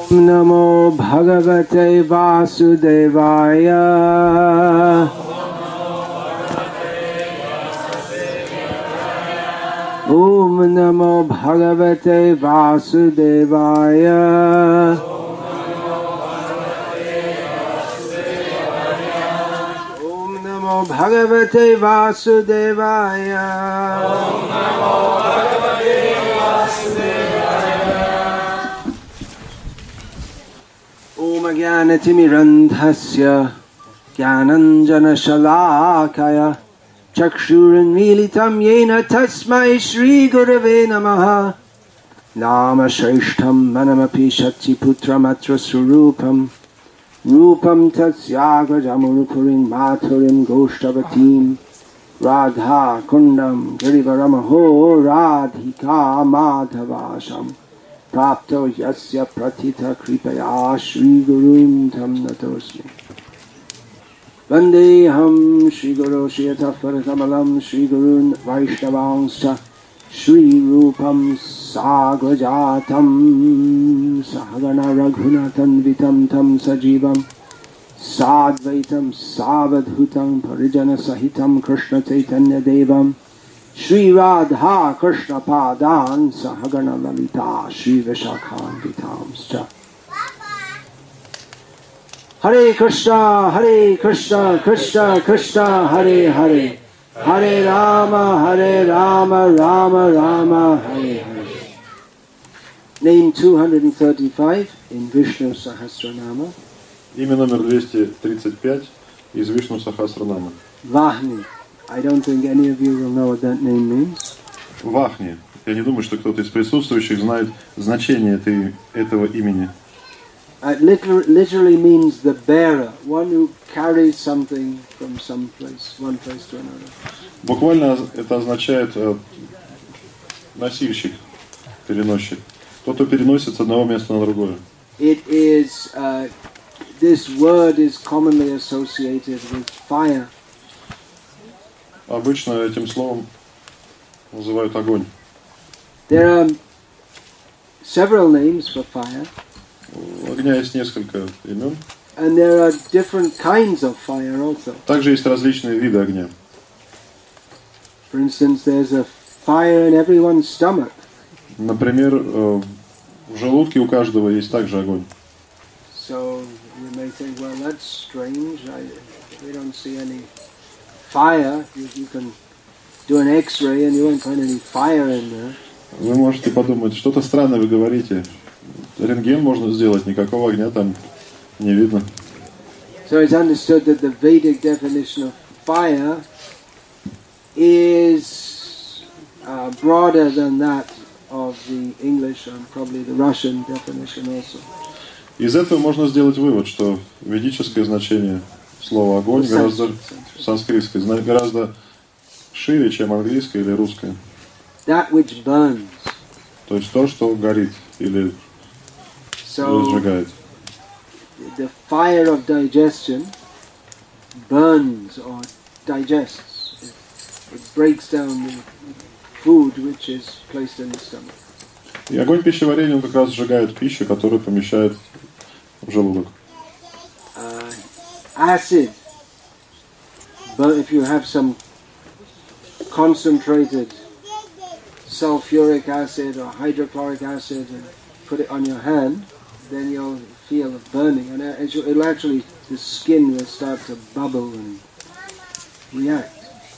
Namo Bhagavate Vasudevaya. Om Namo Bhagavate Vasudevaya. Om Namo Bhagavate Vasudevaya. Om Namo Bhagavate Vasudevaya. Om Jnanatimirandhasya Jnananjana Shalakaya Chakshuranmilitam Yena Tasmai Shri Gurave Namaha. Nama Shreshtham Manamapi Shakti Putram Atra Surupam Rupam Tatsyagajamurupurim Maturim Goshtavatim Radha Kundam Girivaramaho Radhika Madhavasham Prapto Yasya Pratita Kripaya Shri Gurum Tam Natosmi Vandeham Shri Guru Shiyatafarathamalam Shri Gurun Vaishnavangscha Shri Rupam Sagrajatam Sahagana Raghunatan Vitam Tam Sajivam Sadvaitam Savadhutam Parijana Sahitam Krishna Chaitanya Devam Shri Radha Krishna Padan Sahagana Lalita Shri Vishakhan Vitamscha. Hare Krishna, Krishna Krishna, Hare Hare, Hare Rama, Rama Rama, Hare Hare. Name 235 in Vishnu Sahasranama. Имя номер 235 из Вишну Сахасранама. Vahni. I don't think any of you will know what that name means. Вахни. Я не думаю, что кто-то из присутствующих знает значение этого имени. It literally means the bearer, one who carries something from one place to another. Буквально это означает носильщик, переносчик. Тот, кто переносит с одного места на другое. It is, this word is commonly associated with fire. Обычно этим словом называют огонь. There are several names for fire. У огня есть несколько имен. And there are different kinds of fire also. Также есть различные виды огня. For instance, there's a fire in everyone's stomach. Например, в желудке у каждого есть также огонь. So you may think, well, that's strange. We don't see any fire. You can do an X-ray and you won't find any fire in there. Вы можете подумать, что-то странное вы говорите. Рентген можно сделать, никакого огня там не видно. So it's understood that the Vedic definition of fire is broader than that of the English and probably the Russian definition also. Из этого можно сделать вывод, что ведическое значение слова огонь гораздо санскритское, гораздо шире, чем английское или русское. That which burns. То есть то, что горит или разжигает. The fire of digestion burns or digests. It breaks down the food which is placed in the stomach. И огонь пищеварения, он как раз сжигает пищу, которую помещает в желудок. Acid. But if you have some concentrated sulfuric acid or hydrochloric acid and put it on your hand, then you'll feel a burning, and it'll actually, the skin will start to bubble and react.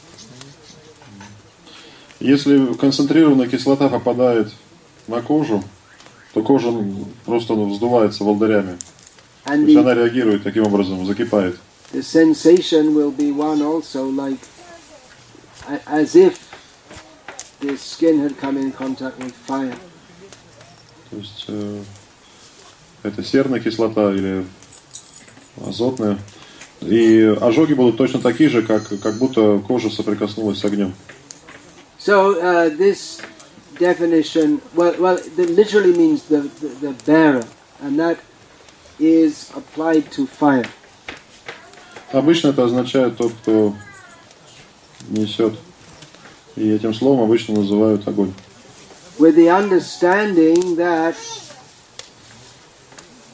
Если концентрированная кислота попадает на кожу, то кожа просто вздувается волдырями. То есть она реагирует таким образом, закипает. The sensation will be one also like as if the skin had come in contact with fire. То есть это серная кислота или азотная. И ожоги будут точно такие же, как будто кожа соприкоснулась с огнем. So this definition, well, it literally means the bearer, and that is applied to fire. Обычно это означает тот, кто несет. И этим словом обычно называют огонь. With the understanding that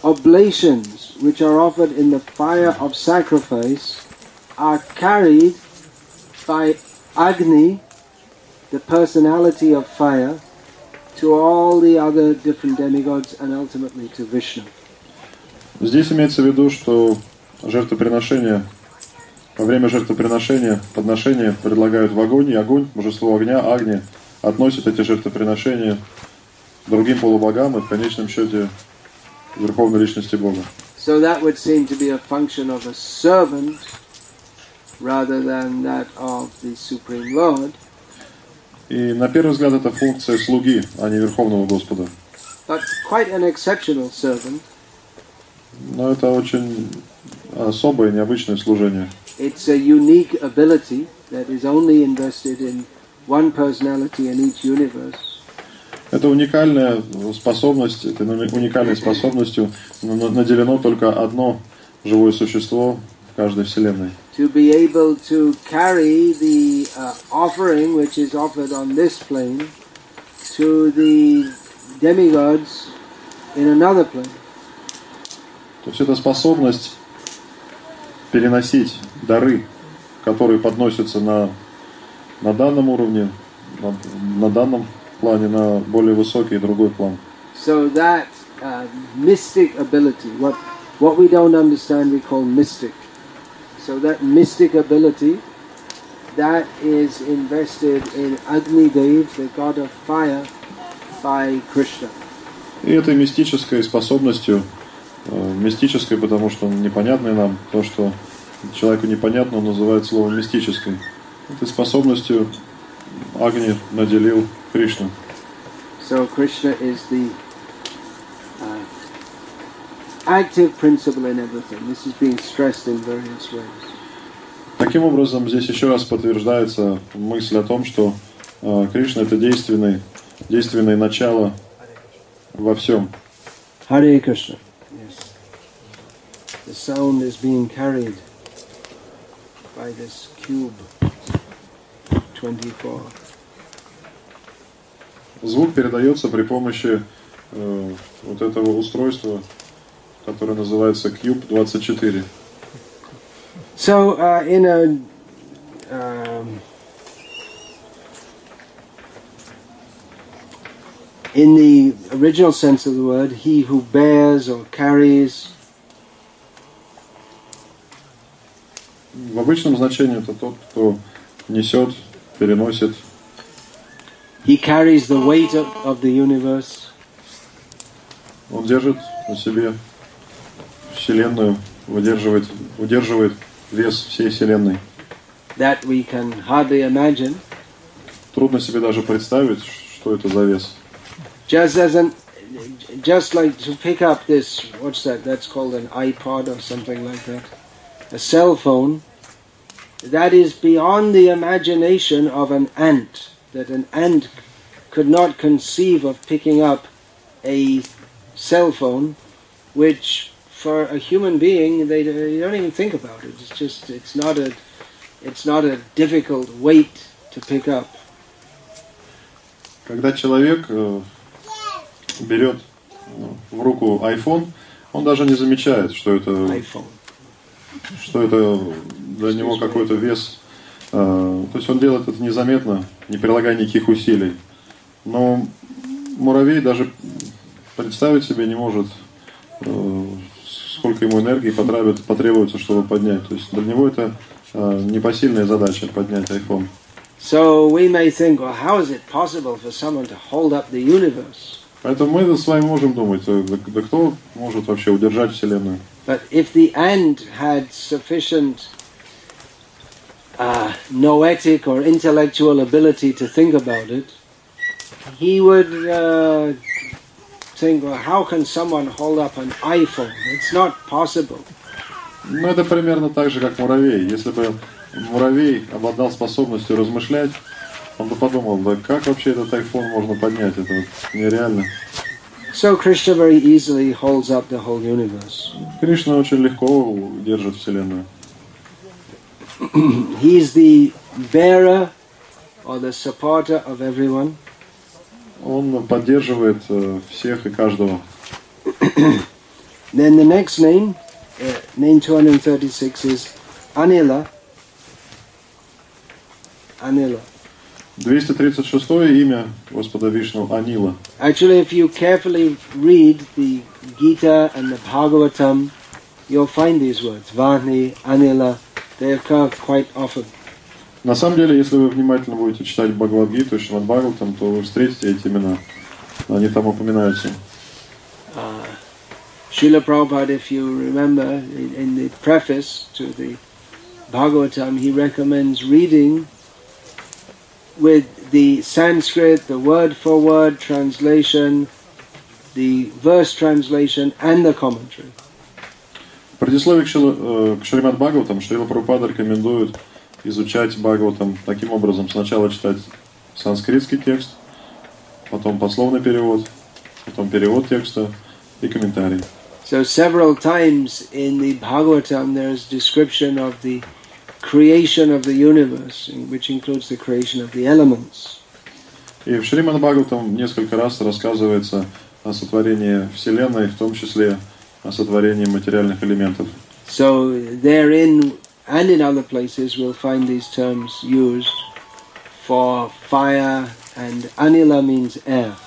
oblations which are offered in the fire of sacrifice are carried by Agni, the personality of fire, to all the other different demigods and ultimately to Vishnu. Здесь имеется в виду, что жертвоприношение, во время жертвоприношения, подношения предлагают в огонь, и огонь, божество огня, Агни, относит эти жертвоприношения другим полубогам и в конечном счете Верховной Личности Бога. So that would seem to be a function of a servant rather than that of the Supreme Lord. И на первый взгляд это функция слуги, а не Верховного Господа. But quite an exceptional servant. Но это очень особое, необычное служение. It's a unique ability that is only invested in one personality in each universe. Это уникальная способность, это уникальной способностью наделено только одно живое существо в каждой вселенной. To be able to carry the offering which is offered on this plane to the demigods in another plane. То есть это способность переносить дары, которые подносятся на данном уровне, на данном плане, на более высокий другой план. So that mystic ability, what we don't understand we call mystic. So that mystic ability, that is invested in Agni Dev, the god of fire, by Krishna. И этой мистической способностью, мистической, потому что непонятной нам, то, что человеку непонятно, он называет словом мистической. Этой способностью Агни наделил Кришну. So Krishna is the active principle in everything. This is being stressed in various ways. Таким образом, здесь еще раз подтверждается мысль о том, что Кришна это действенное начало во всем. Hare Krishna. Yes. The sound is being carried by this cube 24. Звук передается при помощи вот этого устройства, которое называется Cube 24. So in the original sense of the word, he who bears or carries. В обычном значении это тот, кто несет, переносит. He carries the weight of the universe. Он держит на себе Вселенную, удерживает вес всей Вселенной. That we can hardly imagine. Трудно себе даже представить, что это за вес. Just like to pick up this, what's that? That's called an iPod or something like that. A cell phone. That is beyond the imagination of an ant. That an ant could not conceive of picking up a cell phone, which for a human being they don't even think about it. It's not a difficult weight to pick up. Когда человек берет в руку iPhone, он даже не замечает, что это для него какой-то вес. То есть он делает это незаметно, не прилагая никаких усилий. Но муравей даже представить себе не может, сколько ему энергии потребуется, чтобы поднять. То есть для него это непосильная задача поднять iPhone. So we may think, well, how is it possible for someone to hold up the universe? Поэтому мы с вами можем думать, да кто может вообще удержать Вселенную? But if the ant had sufficient noetic or intellectual ability to think about it, he would think, well, how can someone hold up an iPhone? It's not possible. Ну, это примерно так же, как муравей. Если бы муравей обладал способностью размышлять, он бы подумал, да как вообще этот iPhone можно поднять? Это вот нереально. So Krishna very easily holds up the whole universe. Кришна очень легко держит Вселенную. He is the bearer or the supporter of everyone. Он поддерживает всех и каждого. Then the next name, name 236, is Anila. Anila. 236 имя Господа Вишну Анила. Actually, if you carefully read the Gita and the Bhagavatam, you'll find these words, Vani, Anila. They occur quite often. На самом деле, если вы внимательно будете читать Бхагавад-гиту и Шримад Бхагаватам, то вы встретите эти имена. Они там упоминаются. Srila Prabhupada, if you remember, in the preface to the Bhagavatam, he recommends reading with the Sanskrit, the word-for-word translation, the verse translation, and the commentary. В предисловии к Шримад Бхагаватам Шрила Прабхупада рекомендует изучать Бхагаватам таким образом. Сначала читать санскритский текст, потом пословный перевод, потом перевод текста и комментарий. So several times in the Bhagavatam there is description of the creation of the universe, which includes the creation of the elements. И в Шримад Бхагаватам несколько раз рассказывается о сотворении Вселенной, в том числе о сотворении материальных элементов. So therein and in other places we'll find these terms used for fire, and Anila means air.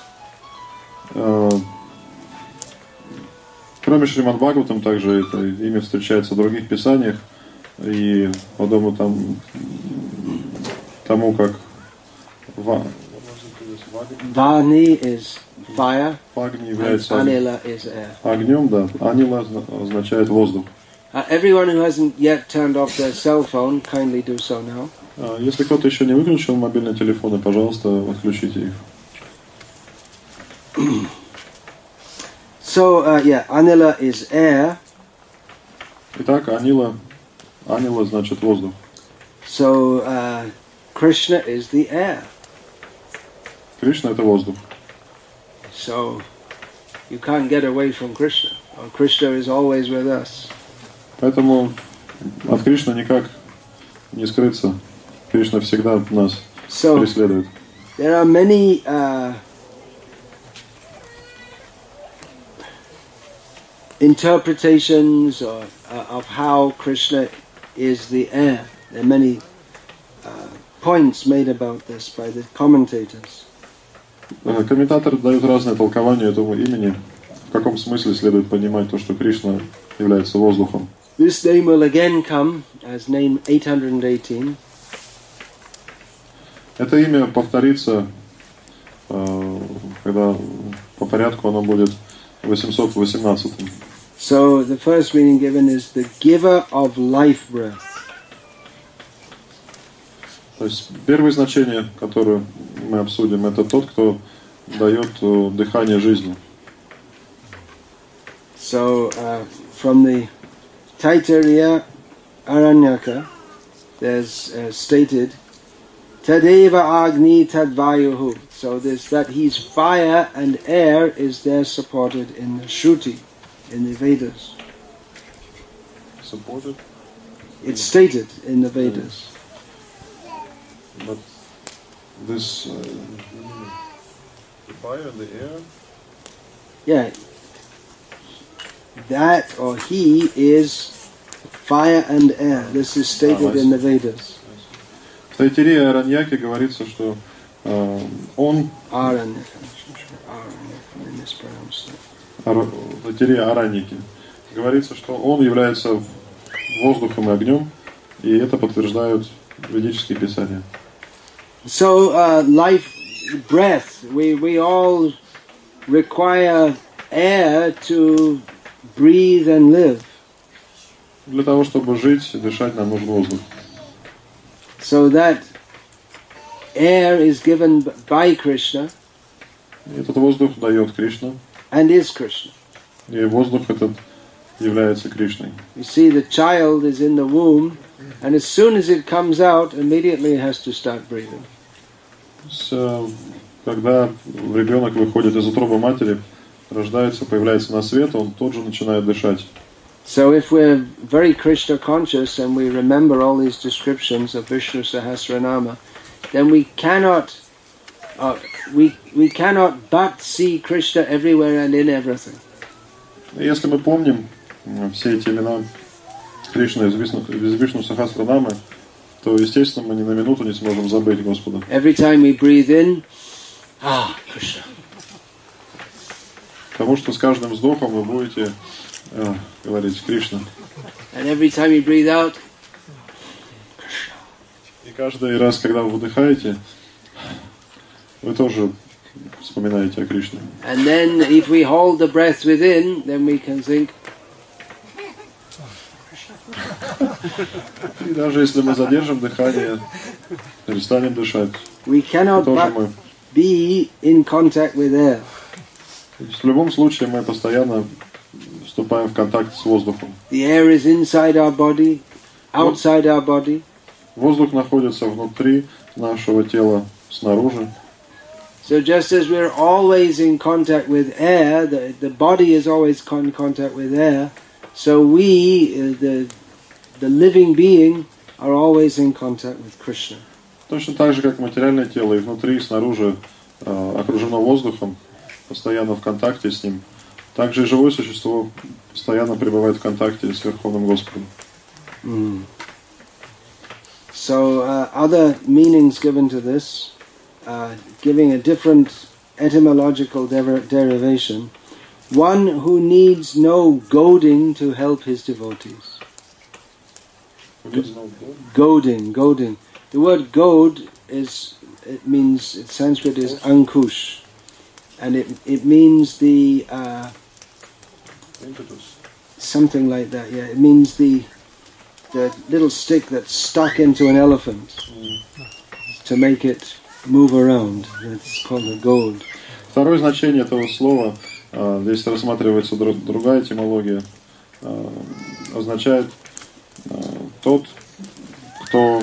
Кроме Шримад Бхагаватам, также это имя встречается в других писаниях, и подобно тому, как Vani is fire, Агни and является Anila is air. огнем, да, Анила означает воздух. Everyone who hasn't yet turned off their cell phone, kindly do so now. Если кто-то еще не выключил мобильные телефоны, пожалуйста, отключите их. So, Anila is air. Итак, Анила значит воздух. So, Krishna is the air. Кришна — это воздух. So, you can't get away from Krishna. Krishna is always with us. Поэтому от Кришны никак не скрыться. Кришна всегда нас преследует. There are many interpretations of how Krishna is the air. There are many points made about this by the commentators. Комментаторы дают разные толкования этому имени. В каком смысле следует понимать то, что Кришна является воздухом. This name will again come as name 818. Это имя повторится, когда по порядку оно будет 818. So the first meaning given is the giver of life breath. То есть первое значение, которое мы обсудим, это тот, кто дает дыхание жизни. So from the Taittiriya Aranyaka, there's stated, Tadeva Agni Tadvayuhu. So this that he's fire and air is there supported in the Shruti, in the Vedas. Supported? It's stated in the Vedas. But this the fire and the air? Yeah. That or he is fire and air. This is stated in the Vedas. В Тайтире Араньяке говорится, что он... В Тайтире Араньяке говорится, что он является воздухом и огнем, и это подтверждают ведические писания. So life, breath, we all require air to breathe and live. Для того, чтобы жить и дышать, нам нужен воздух. So that air is given by Krishna. Этот воздух дает Кришна. And is Krishna. И воздух этот является Кришной. You see, the child is in the womb, and as soon as it comes out, immediately it has to start breathing. Когда ребенок выходит из утробы матери, рождается, появляется на свет, он тут же начинает дышать. So if we're very Krishna conscious and we remember all these descriptions of Vishnu Sahasranama, then we cannot but see Krishna everywhere and in everything. Если мы помним все эти имена Кришны из Вишну Сахасранамы, то, естественно, мы ни на минуту не сможем забыть Господа. Every time we breathe in, Krishna. Потому что с каждым вздохом вы будете говорить Кришна. And every time you breathe out, и каждый раз, когда вы выдыхаете, вы тоже вспоминаете о Кришне. And then if we hold the breath within, then we can think. И даже если мы задержим дыхание, перестанем дышать, We cannot тоже but мы. be in contact with air. В любом случае мы постоянно вступаем в контакт с воздухом. The air is inside our body, outside our body. Воздух находится внутри нашего тела, снаружи. So just as we're always in contact with air, the body is always in contact with air, so we, the living being, are always in contact with Krishna. Точно так же, как материальное тело и внутри, и снаружи окружено воздухом, постоянно в контакте с ним, также и живое существо постоянно пребывает в контакте с Верховным Господом. So other meanings given to this, giving a different etymological derivation, one who needs no goading to help his devotees. Goading. The word goad means, in Sanskrit is ankush, and it means the something like that. Yeah, it means the little stick that's stuck into an elephant to make it move around. That's called a goad. Второе значение этого слова, здесь рассматривается другая этимология, означает тот, кто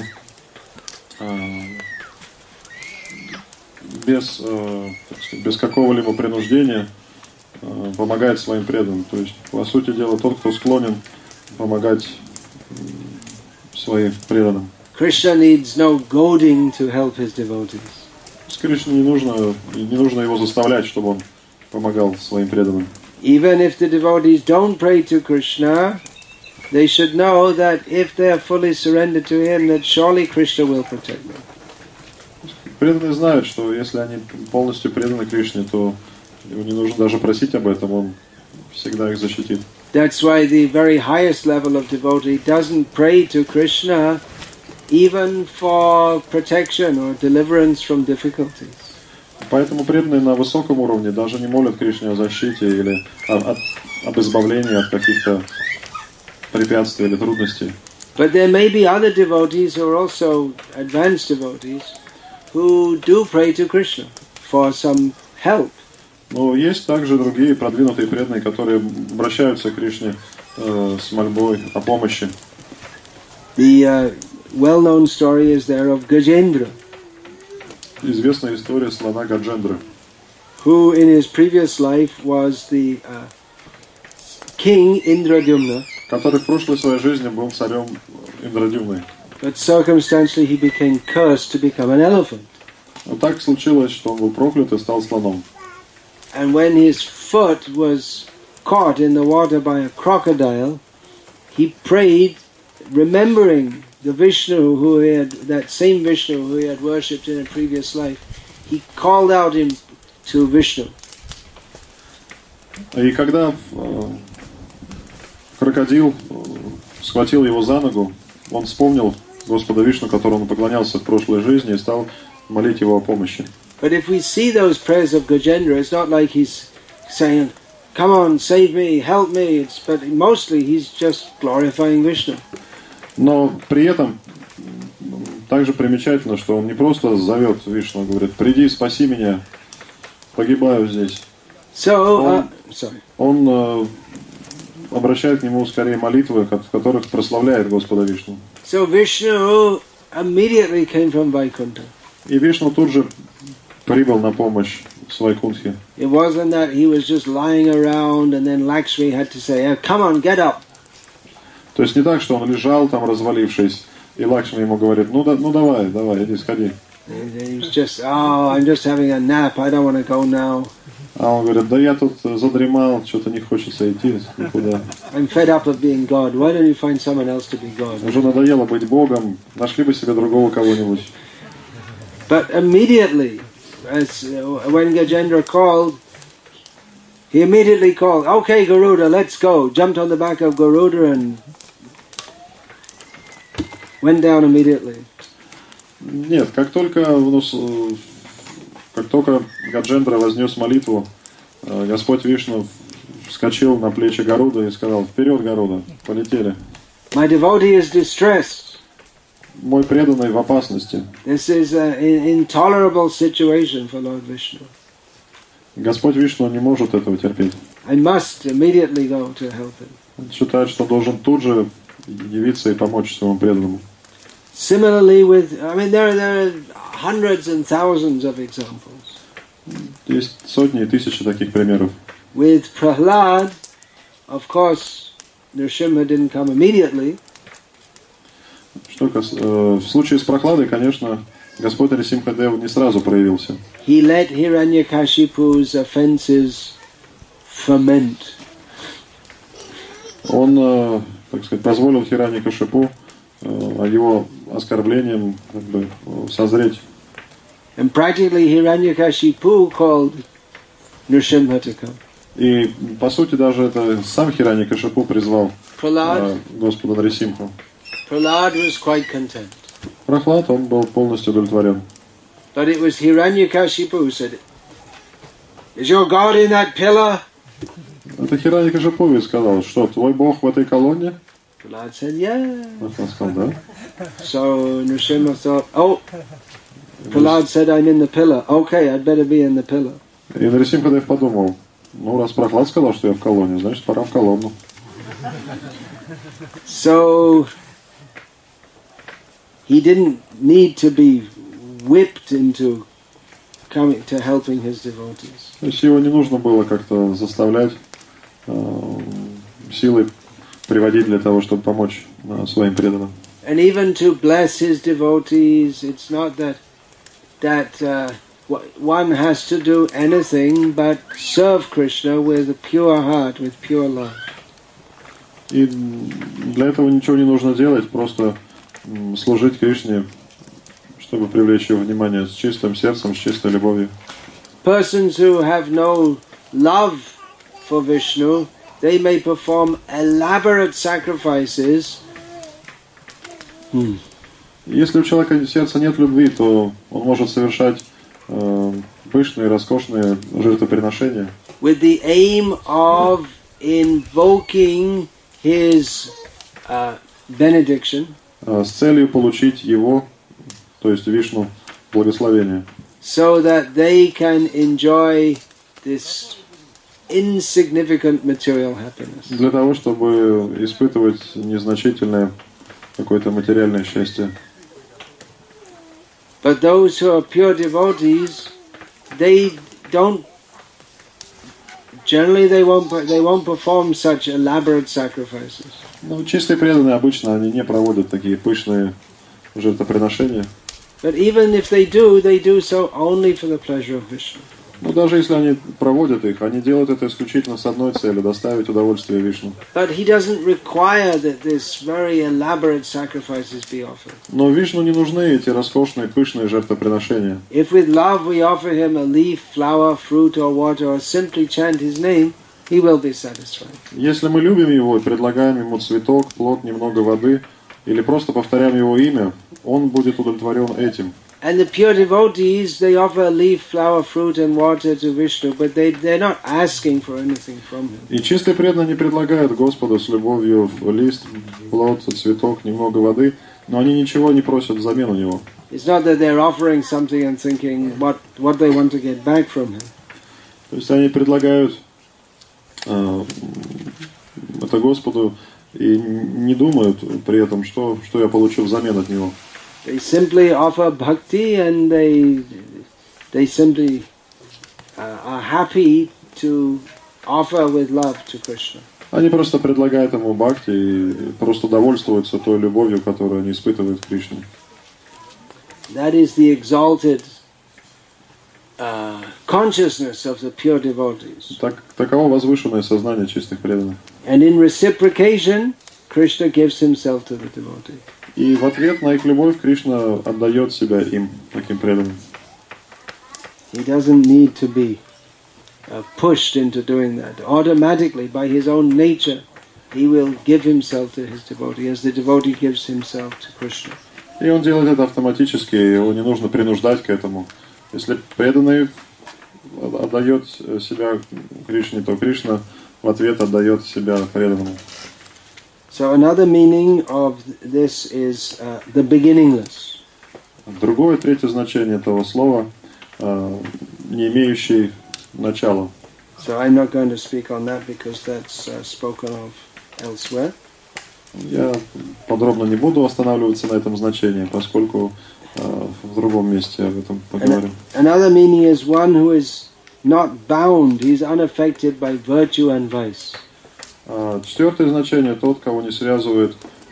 без какого-либо принуждения помогает своим преданным. То есть, по сути дела, тот, кто склонен помогать своим преданным. Krishna needs no goading to help his devotees. Кришне не нужно его заставлять, чтобы он помогал своим преданным. Even if the devotees don't pray to Krishna, they should know that if they are fully surrendered to him, that surely Krishna will protect them. Преданные знают, что если они полностью преданы Кришне, то ему не нужно даже просить об этом, он всегда их защитит. That's why the very highest level of devotee doesn't pray to Krishna even for protection or deliverance from difficulties. Поэтому преданные на высоком уровне даже не молят Кришне о защите или об избавлении от каких-то препятствий или трудностей. But there may be other devotees who are also advanced devotees who do pray to Krishna for some help. Но есть также другие продвинутые преданные, которые обращаются к Кришне с мольбой о помощи. The well-known story is there of Gajendra, Известная история слона Гаджендры, who in his previous life was the king Indradyumna, который в прошлой своей жизни был царем Индрадюмны. but circumstantially he became cursed to become an elephant. Но так случилось, что он был проклят и стал слоном. And when his foot was caught in the water by a crocodile, he prayed, remembering the Vishnu that same Vishnu who he had worshipped in a previous life. He called out him to Vishnu. И когда крокодил схватил его за ногу, он вспомнил Господа Вишну, которому он поклонялся в прошлой жизни, и стал молить его о помощи. But if we see those prayers of Gajendra, it's not like he's saying, "Come on, save me, help me." But mostly he's just glorifying Vishnu. Но при этом также примечательно, что он не просто зовет Вишну, говорит: «Приди, спаси меня, погибаю здесь». Он обращает к нему скорее молитвы, в которых прославляет Господа Вишну. So Vishnu immediately came from Vaikuntha. И Вишну тут же прибыл на помощь Вайкунтхе. It wasn't that he was just lying around and then Lakshmi had to say, "Oh, come on, get up." То есть не так, что он лежал там развалившись, и Лакшми ему говорит: ну давай, иди, сходи. He was just, "Oh, I'm just having a nap. I don't want to go now." А он говорит, да я тут задремал, что-то не хочется идти никуда. I'm fed up of being God. Why don't you find someone else to be God? Уже надоело быть Богом, нашли бы себе другого кого-нибудь. But immediately, when Gajendra called, he immediately called, okay Garuda, let's go. Jumped on the back of Garuda and went down immediately. Нет, как только Гаджендра вознес молитву, Господь Вишну вскочил на плечи Гаруда и сказал: «Вперед, Гаруда, полетели». My devotee is distressed. Мой преданный в опасности. This is an intolerable situation for Lord Vishnu. Господь Вишну не может этого терпеть. I must immediately go to help him. Он считает, что должен тут же явиться и помочь своему преданному. Similarly, there are hundreds and thousands of examples. Есть сотни и тысячи таких примеров. With Prahlad, of course, Nrsimha didn't come immediately. В случае с Прохладой, конечно, Господь Нарисимхадев не сразу проявился. He let Hiranyakashipu's offenses ferment. Он, так сказать, позволил Хираньякашипу его оскорблением созреть. And practically Hiranyakashipu called Nrsimha to come. И по сути даже это сам Хираньякашипу призвал Господа Нарисимху. Prahlad was quite content. Прохлад, он был полностью удовлетворен. But it was Hiranyakashipu who said, "Is your God in that pillar?" Это Хираньякашипу сказал, что твой Бог в этой колонне? Prahlad said, "Yeah." Прохлад сказал, да. So Nrsimha thought, "Oh." Prahlad said, "I'm in the pillar. Okay, I'd better be in the pillar." И Нарисимхадев подумал, раз Прохлад сказал, что я в колонне, значит, пора в колонну. So he didn't need to be whipped into coming to helping his devotees. То есть его не нужно было как-то заставлять, силой приводить для того, чтобы помочь своим преданным. And even to bless his devotees, it's not that one has to do anything but serve Krishna with a pure heart, with pure love. И для этого ничего не нужно делать, просто служить Кришне, чтобы привлечь его внимание с чистым сердцем, с чистой любовью. Persons who have no love for Vishnu, they may perform elaborate sacrifices. Если у человека в сердце нет любви, то он может совершать пышные, роскошные жертвоприношения. With the aim of invoking his benediction. С целью получить его, то есть Вишну, благословение. So that they can enjoy this insignificant material happiness. Для того, чтобы испытывать незначительное какое-то материальное счастье. But those who are pure devotees, they won't perform such elaborate sacrifices. Чистые преданные обычно они не проводят такие пышные жертвоприношения. But even if they do so only for the pleasure of Vishnu. Но даже если они проводят их, они делают это исключительно с одной целью — доставить удовольствие Вишну. But he doesn't require that this very elaborate sacrifices be offered. Но Вишну не нужны эти роскошные, пышные жертвоприношения. If with love we offer him a leaf, flower, fruit or water, or simply chant his name, he will be satisfied. Если мы любим его и предлагаем ему цветок, плод, немного воды, или просто повторяем его имя, он будет удовлетворен этим. And the pure devotees, they offer a leaf, flower, fruit and water to Vishnu, but they're not asking for anything from him. И чистые преданные не предлагают Господу с любовью лист, плод, цветок, немного воды, но они ничего не просят взамен у него. It's not that they're offering something and thinking what they want to get back from him. То есть они предлагают это Господу и не думают при этом, что я получу взамен от него. They simply offer bhakti and they simply are happy to offer with love to Krishna. Они просто предлагают ему бхакти и просто довольствуются той любовью, которую они испытывают к Кришне. That is the exalted consciousness of the pure devotees. Таково возвышенное сознание чистых преданных. And in reciprocation, Krishna gives himself to the devotee. И в ответ на их любовь Кришна отдает себя им, таким преданным. He doesn't need to be pushed into doing that. Automatically, by his own nature, he will give himself to his devotee, as the devotee gives himself to Krishna. И он делает это автоматически, его не нужно принуждать к этому. Если преданный отдает себя Кришне, то Кришна в ответ отдает себя преданному. So another meaning of this is the beginningless. Другое, третье значение этого слова не имеющий начала. So I'm not going to speak on that because that's spoken of elsewhere. Я подробно не буду останавливаться на этом значении, поскольку в другом месте об этом поговорим. Another meaning is one who is not bound, he is unaffected by virtue and vice. Четвертое значение – тот, кого не связывает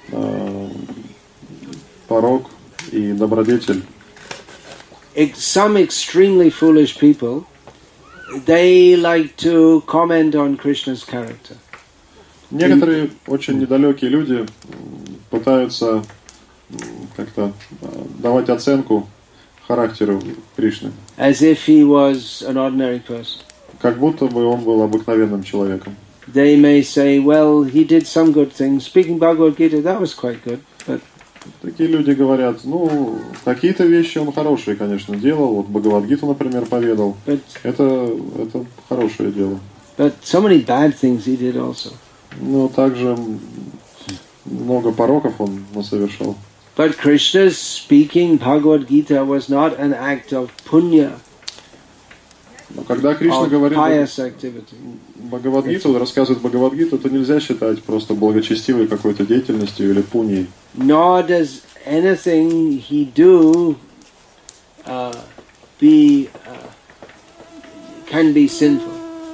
порок и добродетель. Some extremely foolish people, they like to comment on Krishna's character. Некоторые очень недалекие люди пытаются как-то давать оценку характеру Кришны. As if he was an ordinary person. Как будто бы он был обыкновенным человеком. They may say, well, he did some good things. Speaking Bhagavad Gita, that was quite good. But такие люди говорят, ну, какие-то вещи он хорошие, конечно, делал. Вот Бхагавад-гиту, например, поведал. Это хорошее дело. But so many bad things he did also. Но также много пороков он совершал. But Krishna's speaking Bhagavad Gita was not an act of punya. Но когда Кришна говорит Бхагавад-гиту, рассказывает Бхагавад-гиту, то нельзя считать просто благочестивой какой-то деятельностью или пуньей. Nor does anything he do can be sinful.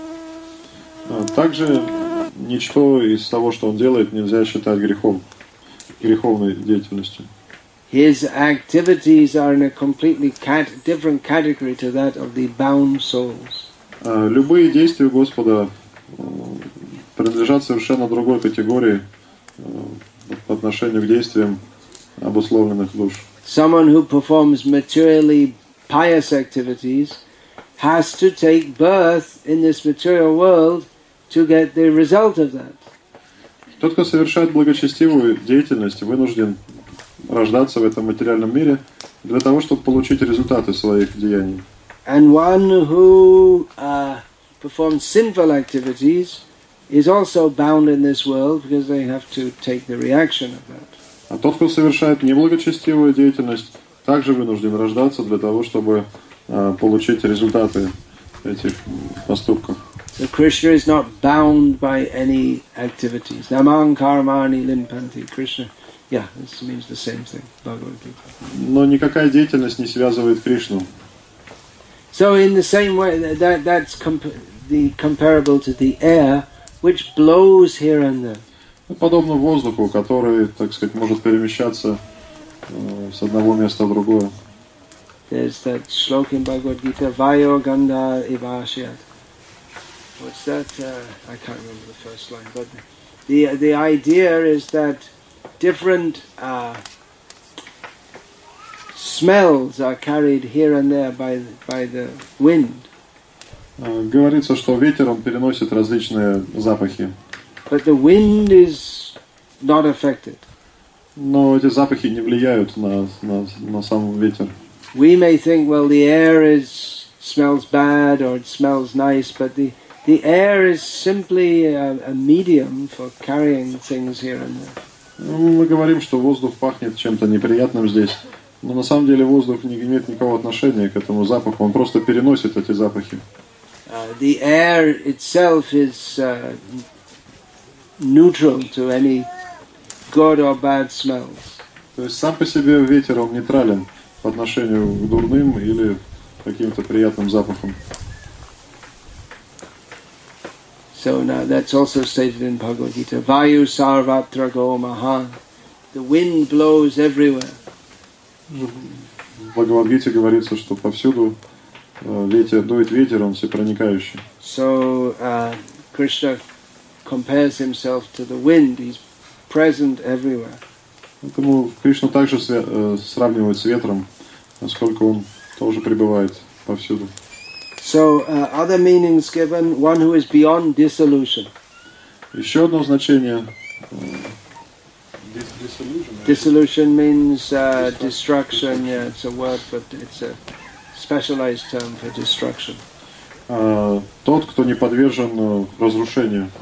Также ничто из того, что он делает, нельзя считать греховной деятельностью. His activities are in a completely different category to that of the bound souls. Любые действия Господа принадлежат совершенно другой категории по отношению к действиям обусловленных душ. Someone who performs materially pious activities has to take birth in this material world to get the result of that. Тот, кто совершает благочестивую деятельность, вынужден рождаться в этом материальном мире для того, чтобы получить результаты своих деяний. And one who performs sinful activities is also bound in this world because they have to take the reaction of that. А тот, кто совершает неблагочестивую деятельность, также вынужден рождаться для того, чтобы получить результаты этих поступков. So Krishna is not bound by any activities. Namang karmani limpanti. Krishna, yeah, this means the same thing. Bhagavad Gita. Но никакая деятельность не связывает Кришну. So in the same way, that's comparable to the air which blows here and there. Подобно воздуху, который, так сказать, может перемещаться с одного места в другое. There's that shloka in Bhagavad Gita, Vayo Gandha Ivashyat. What's that? I can't remember the first line, but the idea is that different smells are carried here and there by the wind. Говорится, что ветер он переносит различные запахи. But the wind is not affected. Но эти запахи не влияют на сам ветер. We may think, well, the air smells bad or it smells nice, but the air is simply a medium for carrying things here and there. Мы говорим, что воздух пахнет чем-то неприятным здесь, но на самом деле воздух не имеет никакого отношения к этому запаху, он просто переносит эти запахи. The air itself is neutral to any good or bad smells. То есть сам по себе ветер он нейтрален по отношению к дурным или каким-то приятным запахам. So now that's also stated in Bhagavad Gita. Vayu sarvatra go mahan. The wind blows everywhere. В Бхагавад-гите говорится, что повсюду дует ветер, он всепроникающий. So Krishna compares himself to the wind. He's present everywhere. Поэтому Кришна также сравнивает с ветром, насколько он тоже пребывает повсюду. So other meanings given: one who is beyond dissolution. Еще одно значение. Dissolution means destruction. Yeah, it's a word, but it's a specialized term for destruction. Тот, кто не подвержен разрушению.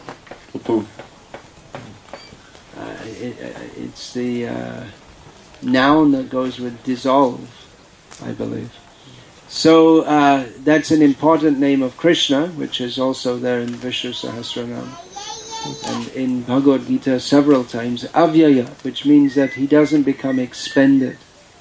It's the noun that goes with dissolve, I believe. So that's an important name of Krishna, which is also there in Vishnu Sahasranam. And in Bhagavad Gita several times, avyaya, which means that he doesn't become expended.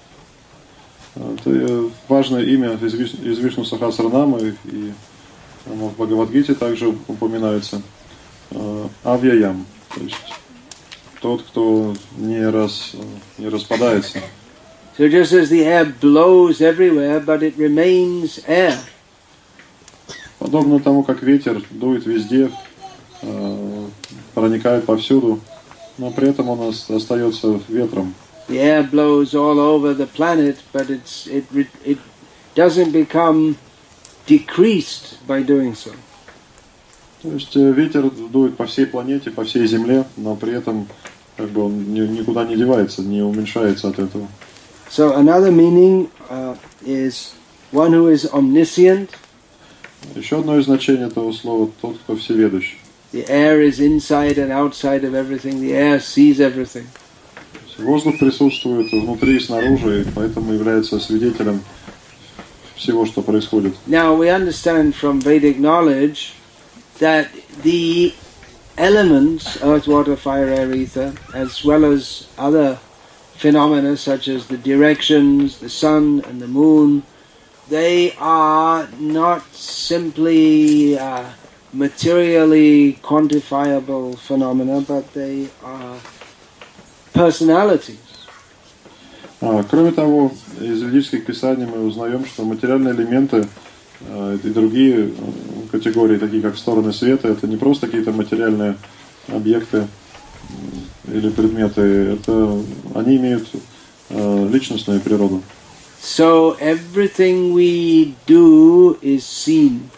Это важное имя из Вишну Сахасранамы, и в Бхагавад-гите также упоминается авьяям, то есть тот, кто не распадается. So just as the air blows everywhere, but it remains air. Подобно тому, как ветер дует везде, проникает повсюду, но при этом он остается ветром. The air blows all over the planet, but it doesn't become decreased by doing so. То есть ветер дует по всей планете, по всей Земле, но при этом как бы он никуда не девается, не уменьшается от этого. So another meaning is one who is omniscient. Еще одно из значений этого слова — тот, кто всеведущий. The air is inside and outside of everything. The air sees everything. Воздух присутствует внутри и снаружи, и поэтому является свидетелем всего, что происходит. Now we understand from Vedic knowledge that the elements, earth, water, fire, air, ether, as well as other phenomena such as the directions, the sun and the moon, they are not simply materially quantifiable phenomena, but they are personalities. Кроме того, из ведических писаний мы узнаем, что материальные элементы и другие категории, такие как стороны света, это не просто какие-то материальные объекты или предметы, они имеют личностную природу. So everything we do is seen.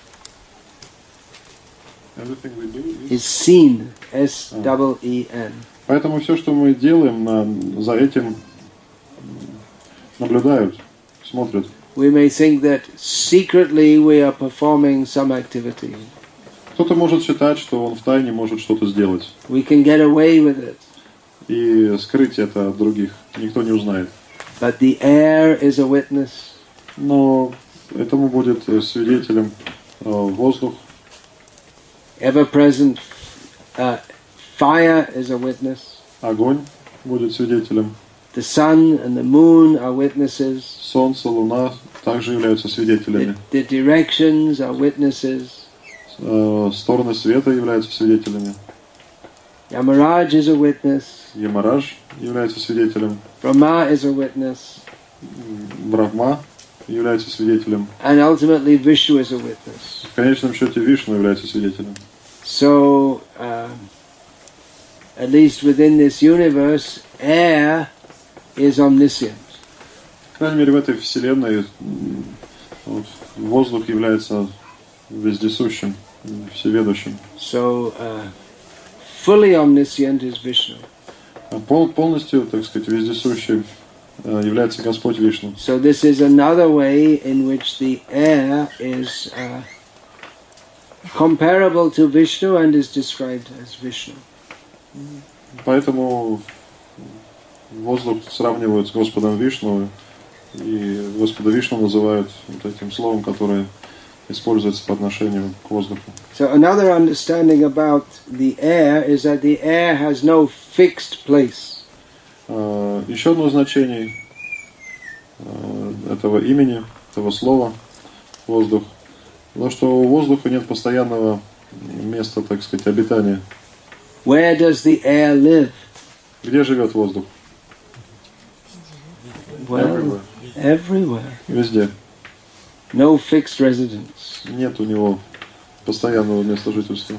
Everything we do is seen. S-E-E-N. Поэтому все, что мы делаем, за этим наблюдают, смотрят. We may think that secretly we are performing some activity. Кто-то может считать, что он втайне может что-то сделать. We can get away with it. И скрыть это от других. Никто не узнает. But the air is a witness. Но этому будет свидетелем воздух. Ever-present fire is a witness. Огонь будет свидетелем. The sun and the moon are witnesses. Солнце, луна также являются свидетелями. The directions are witnesses. Стороны света являются свидетелями. Yamaraj is a witness. Ямарадж является свидетелем. Brahma is a witness. Брахма является свидетелем. And ultimately Vishnu is a witness. В конечном счете Вишну является свидетелем. So, at least within this universe, air is omniscient. По крайней мере, в этой вселенной воздух является вездесущим, всеведущим. So, fully omniscient is Vishnu. Полностью, так сказать, вездесущим является Господь Вишну. So this is another way in which the air is comparable to Vishnu and is described as Vishnu. Поэтому воздух сравнивают с Господом Вишну, и Господа Вишну называют вот этим словом, которое используется по отношению к воздуху. So another understanding about the air is that the air has no fixed place. Еще одно значение этого имени, этого слова воздух, то, что у воздуха нет постоянного места, так сказать, обитания. Where does the air live? Где живет воздух? Well, everywhere. Везде. No fixed residence. Нет у него постоянного места жительства.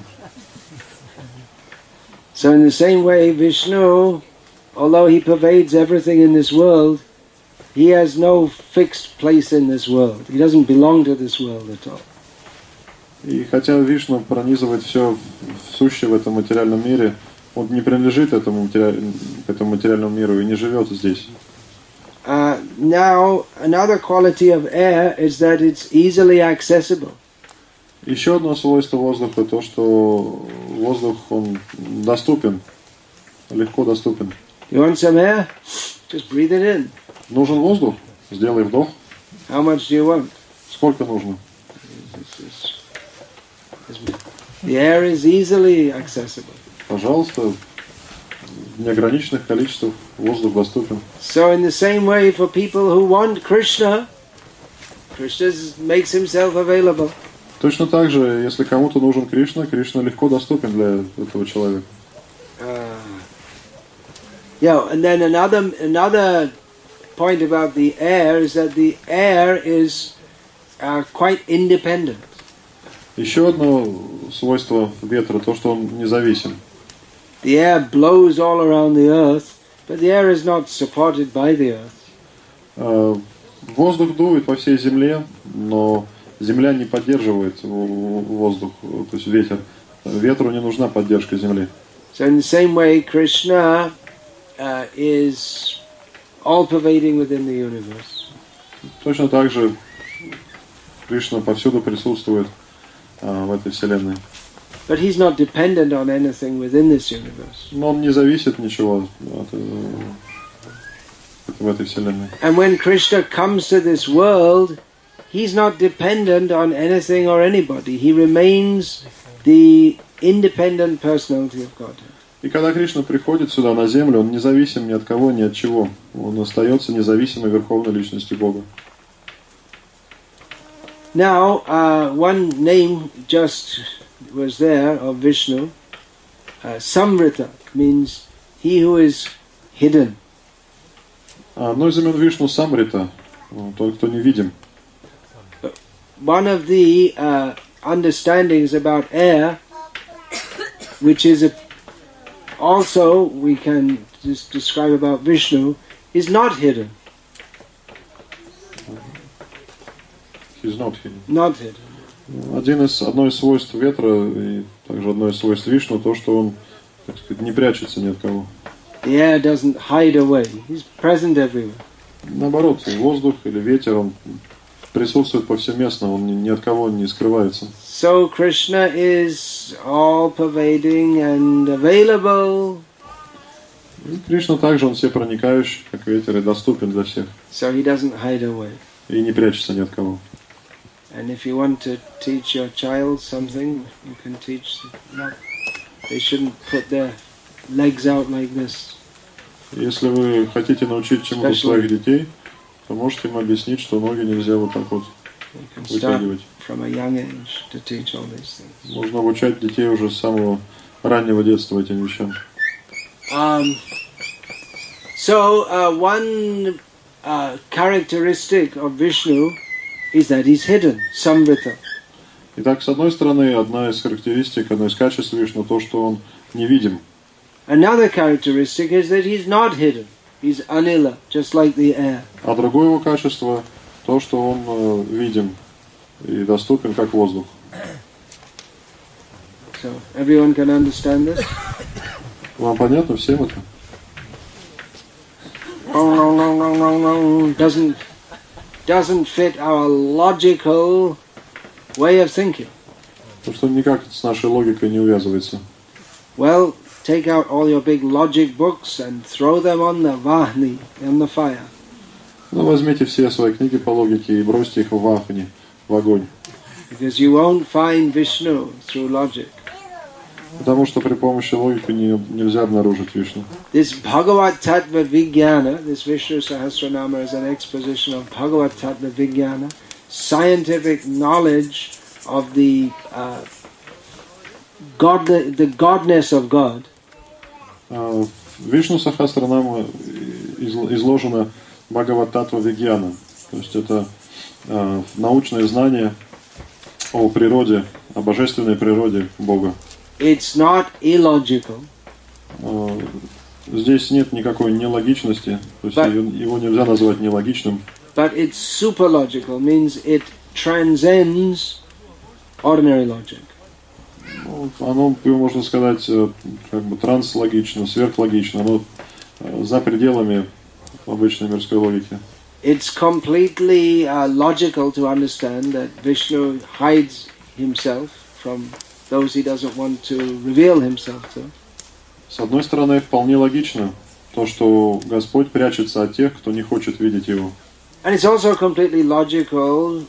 So in the same way, Vishnu, although he pervades everything in this world, he has no fixed place in this world. He doesn't belong to this world at all. И хотя Вишну пронизывает все сущее в этом материальном мире, он не принадлежит этому материальному миру и не живет здесь. Now, another quality of air is that it's easily accessible. Еще одно свойство воздуха то, что воздух он доступен, легко доступен. You want some air? Just breathe it in. Нужен воздух? Сделай вдох. How much do you want? Сколько нужно? The air is easily accessible. Пожалуйста, в неограниченных количествах воздух доступен. So in the same way, for people who want Krishna, Krishna makes himself available. Точно так же, если кому-то нужен Кришна, Кришна легко доступен для этого человека. Yeah, and then another point about the air is that the air is quite independent. Еще одно свойство ветра, то, что он независим. The air blows all around the earth, but the air is not supported by the earth. Воздух дует по всей земле, но земля не поддерживает воздух, то есть ветер. Ветру не нужна поддержка земли. So in the same way, Krishna is all-pervading within the universe. Точно так же Кришна повсюду присутствует в этой вселенной. But he's not dependent on anything within this universe. Но он не зависит ничего в этой вселенной. And when Krishna comes to this world, he's not dependent on anything or anybody. He remains the independent personality of God. И когда Кришна приходит сюда на землю, он не зависим ни от кого, ни от чего. Он остается независимой верховной личностью Бога. Now, one name just was there of Vishnu. Samvrita means he who is hidden. Одно из имен Вишну Самрита, тот, кто невидим. One of the understandings about air, which is also we can just describe about Vishnu, is not hidden. He's not hidden. Not hidden. Одно из свойств ветра и также одно из свойств Вишну, то, что он, так сказать, не прячется ни от кого. The air doesn't hide away. He's present everywhere. Наоборот, воздух или ветер, он присутствует повсеместно, он ни от кого не скрывается. So Krishna is all-pervading and available. И Кришна также, он всепроникающий, как ветер, и доступен для всех. So he doesn't hide away. И не прячется ни от кого. And if you want to teach your child something, you can teach them. They shouldn't put their legs out like this. Если вы хотите научить чему-то своих детей, то можете им объяснить, что ноги нельзя вот так вот вытягивать. From a young age to teach all these things. Нужно обучать детей уже с самого раннего детства этим вещам. One characteristic of Vishnu is that he's hidden, Samvrita. Итак, с одной стороны, одна из характеристик, одно из качеств Вишну, то, что он невидим. Another characteristic is that he's not hidden. He's anila, just like the air. А другое его качество, то, что он видим и доступен, как воздух. So, everyone can understand this? Вам понятно всем это? Doesn't fit our logical way of thinking. Потому что никак с нашей логикой не увязывается. Well, take out all your big logic books and throw them on the Vahni, on the fire. Ну, возьмите все свои книги по логике и бросьте их в Вахни, в огонь. Because you won't find Vishnu through logic. Потому что при помощи логики нельзя обнаружить Вишну. This Bhagavat Tattva Vijnana, this Vishnu Sahasranama is an exposition of Bhagavat Tattva Vijnana, scientific knowledge of the godness of God. В Вишну Сахасранама изложена Бхагават Таттва Вигьяна. То есть это научные знания о природе, о божественной природе Бога. It's not illogical. Здесь нет никакой нелогичности, то есть его нельзя назвать нелогичным. But it's superlogical, means it transcends ordinary logic. Оно, можно сказать, как бы транслогично, сверхлогично, оно за пределами обычной мирской логики. It's completely logical to understand that Vishnu hides himself from those he doesn't want to reveal himself to. С одной стороны, вполне логично то, что Господь прячется от тех, кто не хочет видеть Его. And it's also completely logical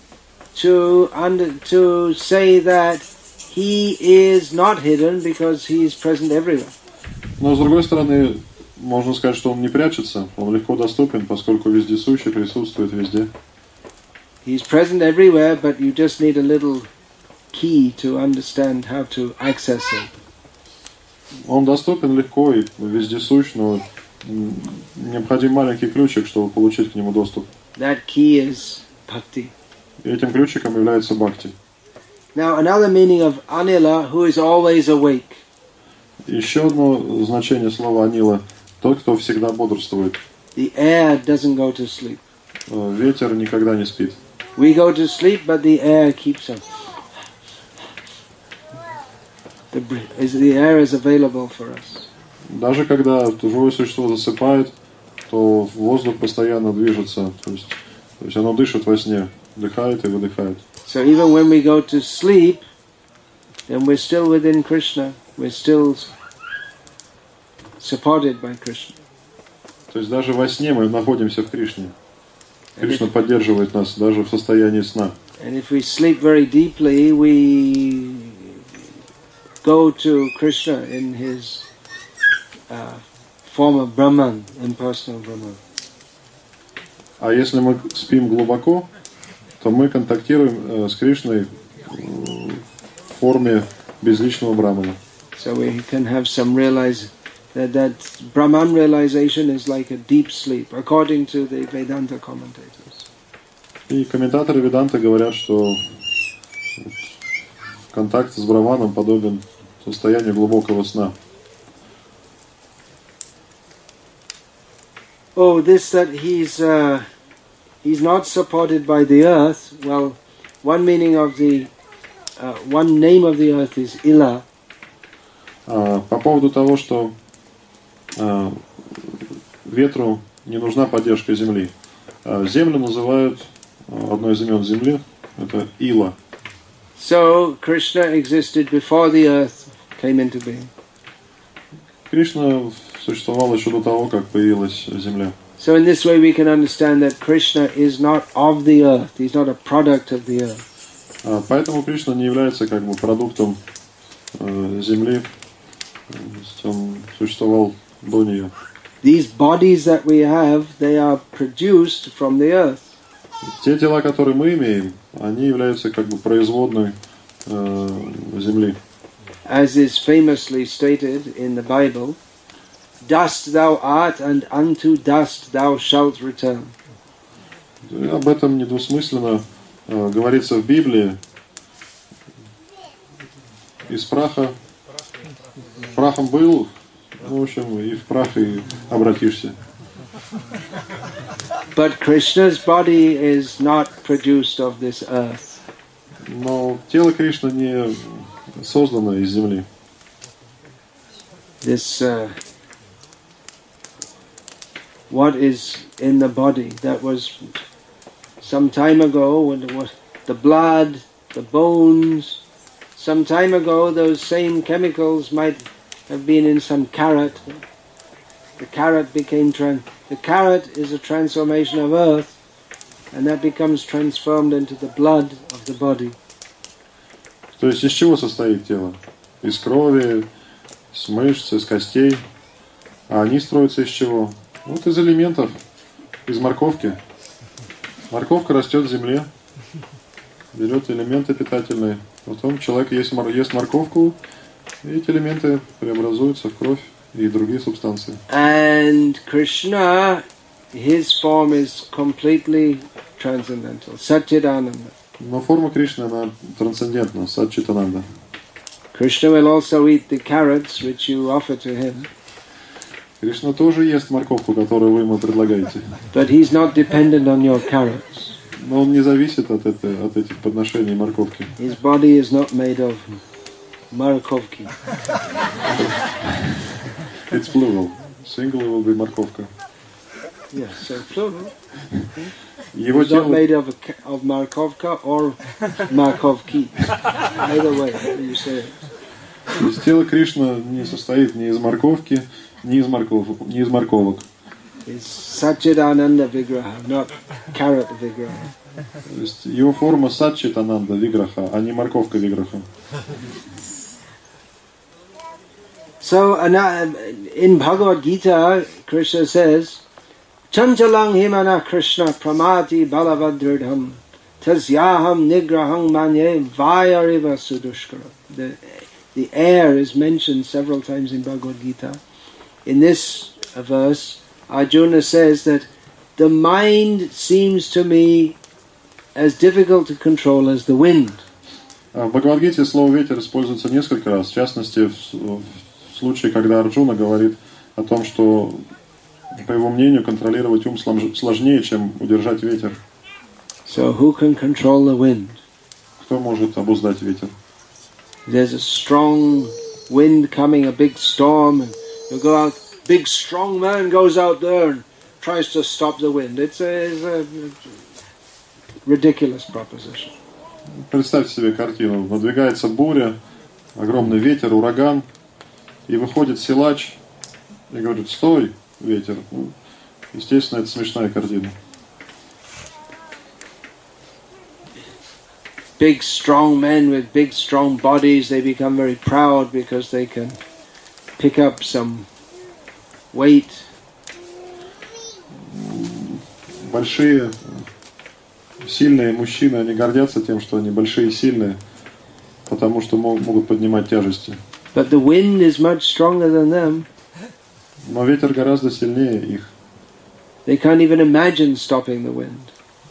to say that he is not hidden because he is present everywhere. Но с другой стороны, можно сказать, что он не прячется, он легко доступен, поскольку вездесущий присутствует везде. He is present everywhere, but you just need a little key to understand how to access him. Он доступен легко и вездесущ, но необходим маленький ключик, чтобы получить к нему доступ. That key is bhakti. И этим ключиком является бхакти. Now another meaning of Anila, who is always awake. Еще одно значение слова Анила – тот, кто всегда бодрствует. The air doesn't go to sleep. Ветер никогда не спит. We go to sleep, but the air keeps us. The air is available for us. Даже когда живое существо засыпает, то воздух постоянно движется, то есть оно дышит во сне, вдыхает и выдыхает. So even when we go to sleep, then we're still within Krishna. We're still supported by Krishna. То есть даже во сне мы находимся в Кришне. Кришна поддерживает нас даже в состоянии сна. And if we sleep very deeply, we go to Krishna in his form of Brahman, impersonal Brahman. А если мы спим глубоко, то мы контактируем с Кришной в форме безличного Брахмана. So we can have some that Brahman realization is like a deep sleep, according to the Vedanta commentators. И комментаторы Веданты говорят, что контакт с Брахманом подобен состоянию глубокого сна. Oh, this that he's not supported by the earth. Well, one meaning of one name of the earth is Ila. По поводу того, что ветру не нужна поддержка земли. Землю называют, одно из имен земли, это Ила. So Krishna existed before the earth came into being. Кришна существовал еще до того, как появилась земля. So in this way we can understand that Krishna is not of the earth. He's not a product of the earth. Поэтому Кришна не является как бы продуктом земли. Он существовал до нее. These bodies that we have, they are produced from the earth. Те тела, которые мы имеем, они являются как бы производной земли. As is famously stated in the Bible, dust thou art, and unto dust thou shalt return. Об этом недвусмысленно говорится в Библии. Из праха прахом был, в общем, и в прах и обратишься. But Krishna's body is not produced of this earth. Но тело Кришны не создано из земли. This what is in the body, that was some time ago, when the blood, the bones, some time ago those same chemicals might have been in some carrot. The carrot the carrot is a transformation of earth, and that becomes transformed into the blood of the body. То есть из чего состоит тело? Из крови, из мышц, из костей. А они строятся из чего? Вот из элементов, из морковки. Морковка растет в земле, берет элементы питательные. Потом человек ест морковку, и эти элементы преобразуются в кровь и другие субстанции. And Krishna, his form is completely transcendental. Satchidananda. Но форма Кришны, она трансцендентна, Сатчитананда. Krishna will also eat the carrots which you offer to him. Кришна тоже ест морковку, которую вы ему предлагаете. But he's not dependent on your carrots. Но он не зависит от этих подношений морковки. His body is not made of marakovki. It's plural. Singular will be морковка. Yes, so plural. Его It's not тело, made of markovka or markovki. Either way, you say it. то есть тело Кришна не состоит ни из морковки, ни из морковок. It's Satchidananda Vigraha, not carrot Vigraha. То есть его форма Сатчитананда Виграха, а не морковка Виграха. So in Bhagavad Gita, Krishna says, Chanchalang himana Krishna pramati balavadridham tasyaham nigraham manye vayariva sudushkara. The air is mentioned several times in Bhagavad Gita. In this verse, Arjuna says that the mind seems to me as difficult to control as the wind. В Бхагавад-гите слово «ветер» используется несколько раз. В частности, в случае, когда Арджуна говорит о том, что, по его мнению, контролировать ум сложнее, чем удержать ветер. So who can control the wind? Кто может обуздать ветер? There's a strong wind coming, a big storm, and you go out, big strong man goes out there and tries to stop the wind. It's a ridiculous proposition. Представьте себе картину. Надвигается буря, огромный ветер, ураган, и выходит силач и говорит: «Стой, ветер». Естественно, это смешная картина. Big strong men with big strong bodies, they become very proud because they can pick up some weight. Большие, сильные мужчины, они гордятся тем, что они большие и сильные, потому что могут поднимать тяжести. But the wind is much stronger than them. Но ветер гораздо сильнее их. They can't even imagine stopping the wind.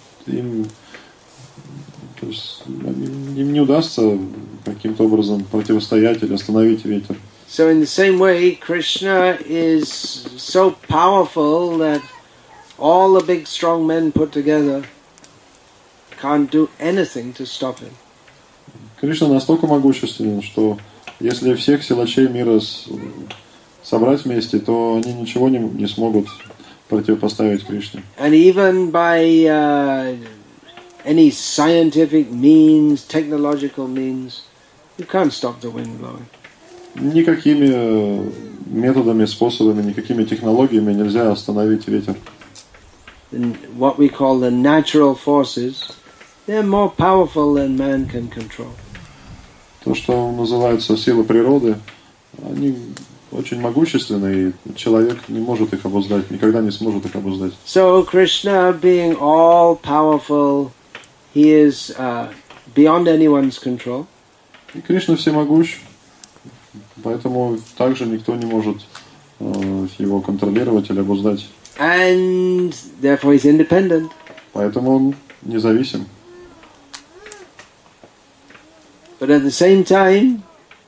Им не удастся каким-то образом противостоять или остановить ветер. So in the same way, Krishna is so powerful that all the big strong men put together can't do anything to stop him. Кришна настолько могущественен, что если всех силачей мира собрать вместе, то они ничего не смогут противопоставить Кришне. And even by any scientific means, technological means, you can't stop the wind blowing. Никакими методами, способами, никакими технологиями нельзя остановить ветер. And what we call the natural forces, they're more powerful than man can control. То, что называется силы природы, они очень могущественны, и человек не может их обуздать, никогда не сможет их обуздать. So Krishna, being all powerful, he is beyond anyone's control. И Кришна всемогущ, поэтому также никто не может его контролировать или обуздать. And therefore he's independent. Поэтому он независим. But at the same time,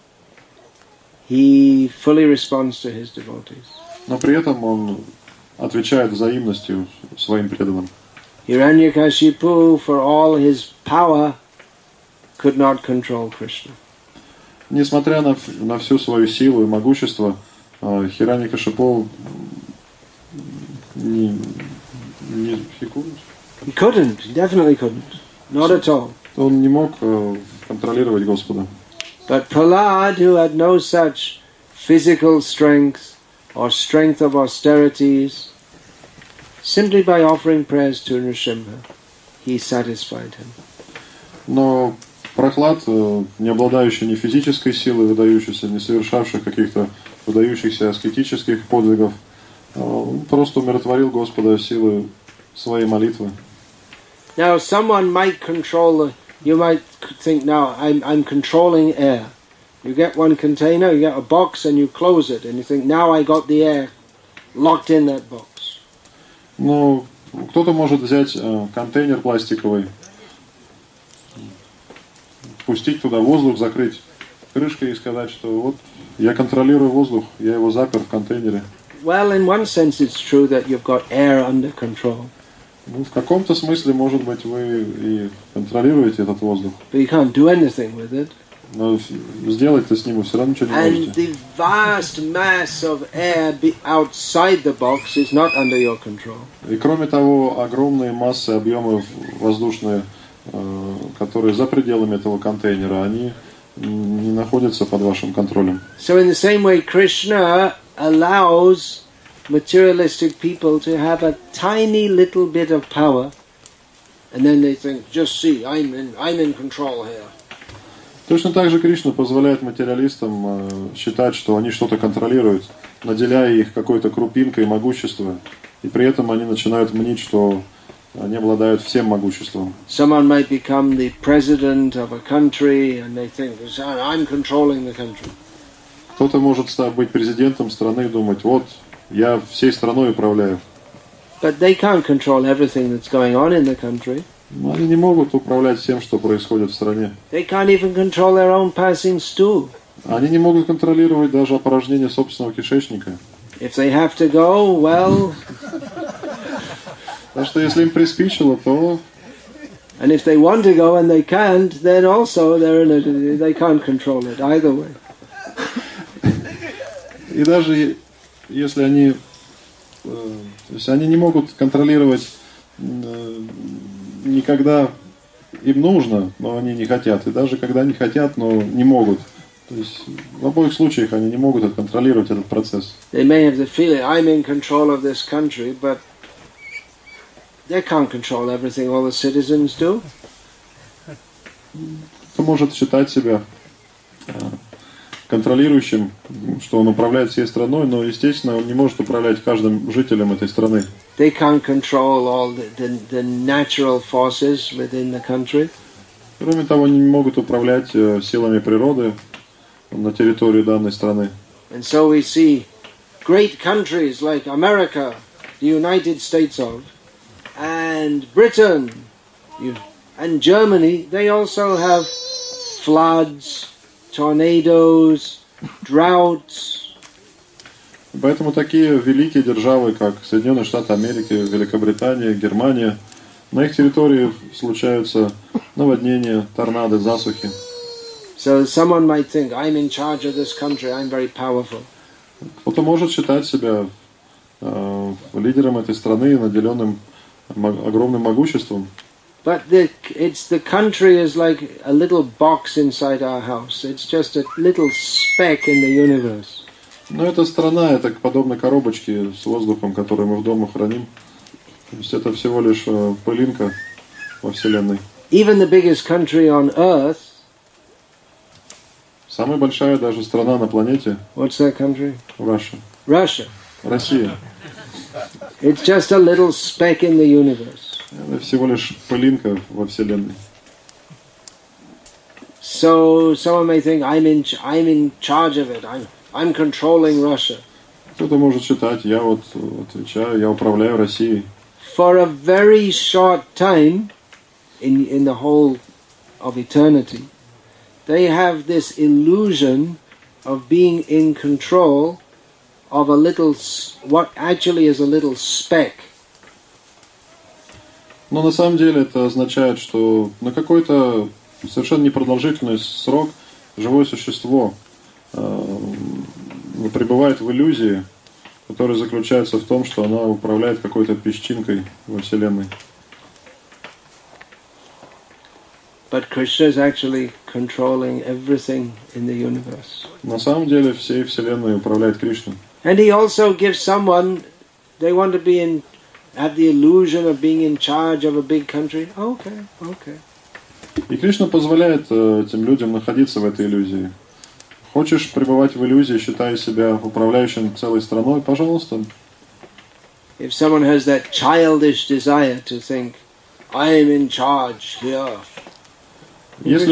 he fully responds to his devotees. Но при этом он отвечает взаимностью своим преданным. Hiranyakashipu, for all his power, could not control Krishna. Несмотря на всю свою силу и могущество, Хираньякашипу he couldn't, definitely couldn't, not at all. Он не мог контролировать Господа. But Prahlad, who had no such physical strength or strength of austerities, simply by offering prayers to Nrsimha, he satisfied him. Но Прохлад, не обладающий ни физической силой, выдающийся, не совершавший каких-то выдающихся аскетических подвигов, он просто умиротворил Господа силой своей молитвы. Now, someone might control you might think, now I'm controlling air. You get one container, you get a box, and you close it, and you think, now I got the air locked in that box. Но Кто-то может взять контейнер пластиковый, пустить туда воздух, закрыть крышкой и сказать, что вот я контролирую воздух, я его запер в контейнере. Well, in one sense it's true that you've got air under control. Ну, в каком-то смысле, может быть, вы и контролируете этот воздух. But you can't do anything with it. Но сделать-то с ним вы все равно ничего не And можете. the vast mass of air outside the box is not under your control. И кроме того, огромные массы, объемы воздушные, которые за пределами этого контейнера, они не находятся под вашим контролем. So in the same way, Krishna allows materialistic people to have a tiny little bit of power, and then they think, just see, I'm in control here. Точно так же Кришна позволяет материалистам считать, что они что-то контролируют, наделяя их какой-то крупинкой могущества, и при этом они начинают мнить, что они обладают всем могуществом. Someone might become the president of a country, and they think, I'm controlling the country. Кто-то может быть президентом страны и думать, вот, я всей страной управляю. But they can't control everything that's going on in the country. Но они не могут управлять всем, что происходит в стране. They can't even control their own passing stool. Они не могут контролировать даже опорожнение собственного кишечника. If they have to go, well... Так что если им приспичило, то... And if they want to go and they can't, then also they can't control it either way. И даже если они... То есть они не могут контролировать никогда им нужно, но они не хотят. И даже когда они хотят, но не могут. То есть в обоих случаях они не могут контролировать этот процесс. They may have the feeling, I'm in control of this country, but they can't control everything all the citizens do. Кто может считать себя контролирующим, что он управляет всей страной, но, естественно, он не может управлять каждым жителем этой страны. They can't control all the natural forces within the country. Кроме того, они не могут управлять силами природы на территории данной страны. And so we see great countries like America, the United States of, and Britain, and Germany, they also have floods, tornadoes, droughts. Поэтому такие великие державы, как Соединенные Штаты Америки, Великобритания, Германия, на их территории случаются наводнения, торнадо, засухи. So someone might think, I'm in charge of this country, I'm very powerful. Кто-то может считать себя лидером этой страны, наделенным огромным могуществом. But the country is like a little box inside our house. It's just a little speck in the universe. Но эта страна, это подобно коробочке с воздухом, которую мы в дома храним. То есть это всего лишь пылинка во Вселенной. Even the biggest country on earth. Самая большая даже страна на планете. What's that country? Russia. Russia. Россия. It's just a little speck in the universe. Это всего лишь пылинка во Вселенной. So someone may think I'm in charge of it. I'm controlling Russia. Кто-то может считать, я вот отвечаю, я управляю Россией. For a very short time, in the whole of eternity, they have this illusion of being in control of a little, what actually is a little speck. Но на самом деле это означает, что на какой-то совершенно непродолжительный срок живое существо пребывает в иллюзии, которая заключается в том, что она управляет какой-то песчинкой во Вселенной. But Krishna is actually controlling everything in the universe. На самом деле всей Вселенной управляет Кришна. And he also gives someone, they want to have the illusion of being in charge of a big country. Okay. И Кришна позволяет этим людям находиться в этой иллюзии. Хочешь пребывать в иллюзии, считая себя управляющим целой страной, пожалуйста. If someone has that childish desire to think, I am in charge here. Если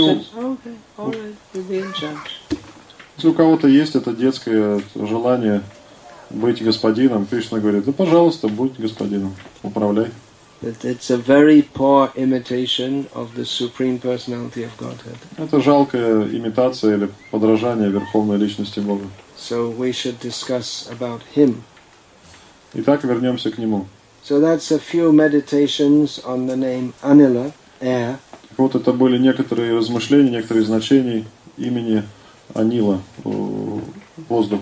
у кого-то есть это детское желание быть господином, Кришна говорит, да пожалуйста, будь господином, управляй. that it's a very poor imitation of the Supreme Personality of Godhead. Это жалкая имитация или подражание Верховной Личности Бога. So we should discuss about Him. Итак, вернемся к Нему. So that's a few meditations on the name Anila, air. Вот это были некоторые размышления, некоторые значения имени Анила, воздух.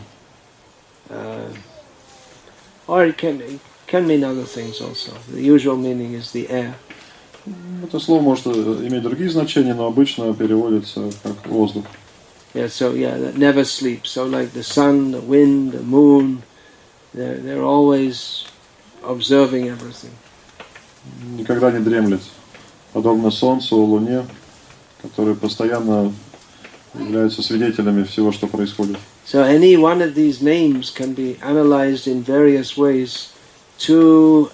Or it can mean other things also. The usual meaning is the air. Это слово может иметь другие значения, но обычно переводится как воздух. That never sleeps. So like the sun, the wind, the moon, they're always observing everything. Никогда не дремлет. Подобно Солнцу, Луне, которые постоянно являются свидетелями всего, что происходит. So any one of these names can be analyzed in various ways to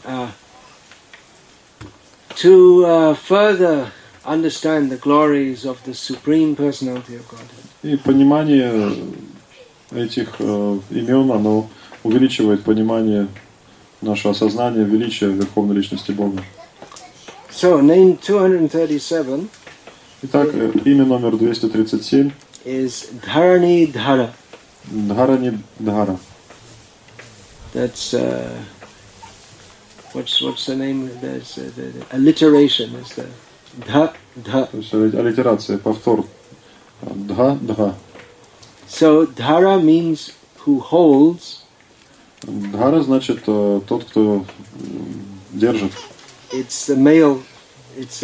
further understand the glories of the Supreme Personality of Godhead. И понимание этих имен, оно увеличивает понимание, наше осознание величия Верховной Личности Бога. So name 237. Итак, имя номер 237 is Dharani Dhara. Dharani Dhara. That's what's the name? There's the alliteration is the dha. То есть аллитерация, повтор. Dha. So Dhara means who holds. Dhara значит тот, кто держит. It's the male. It's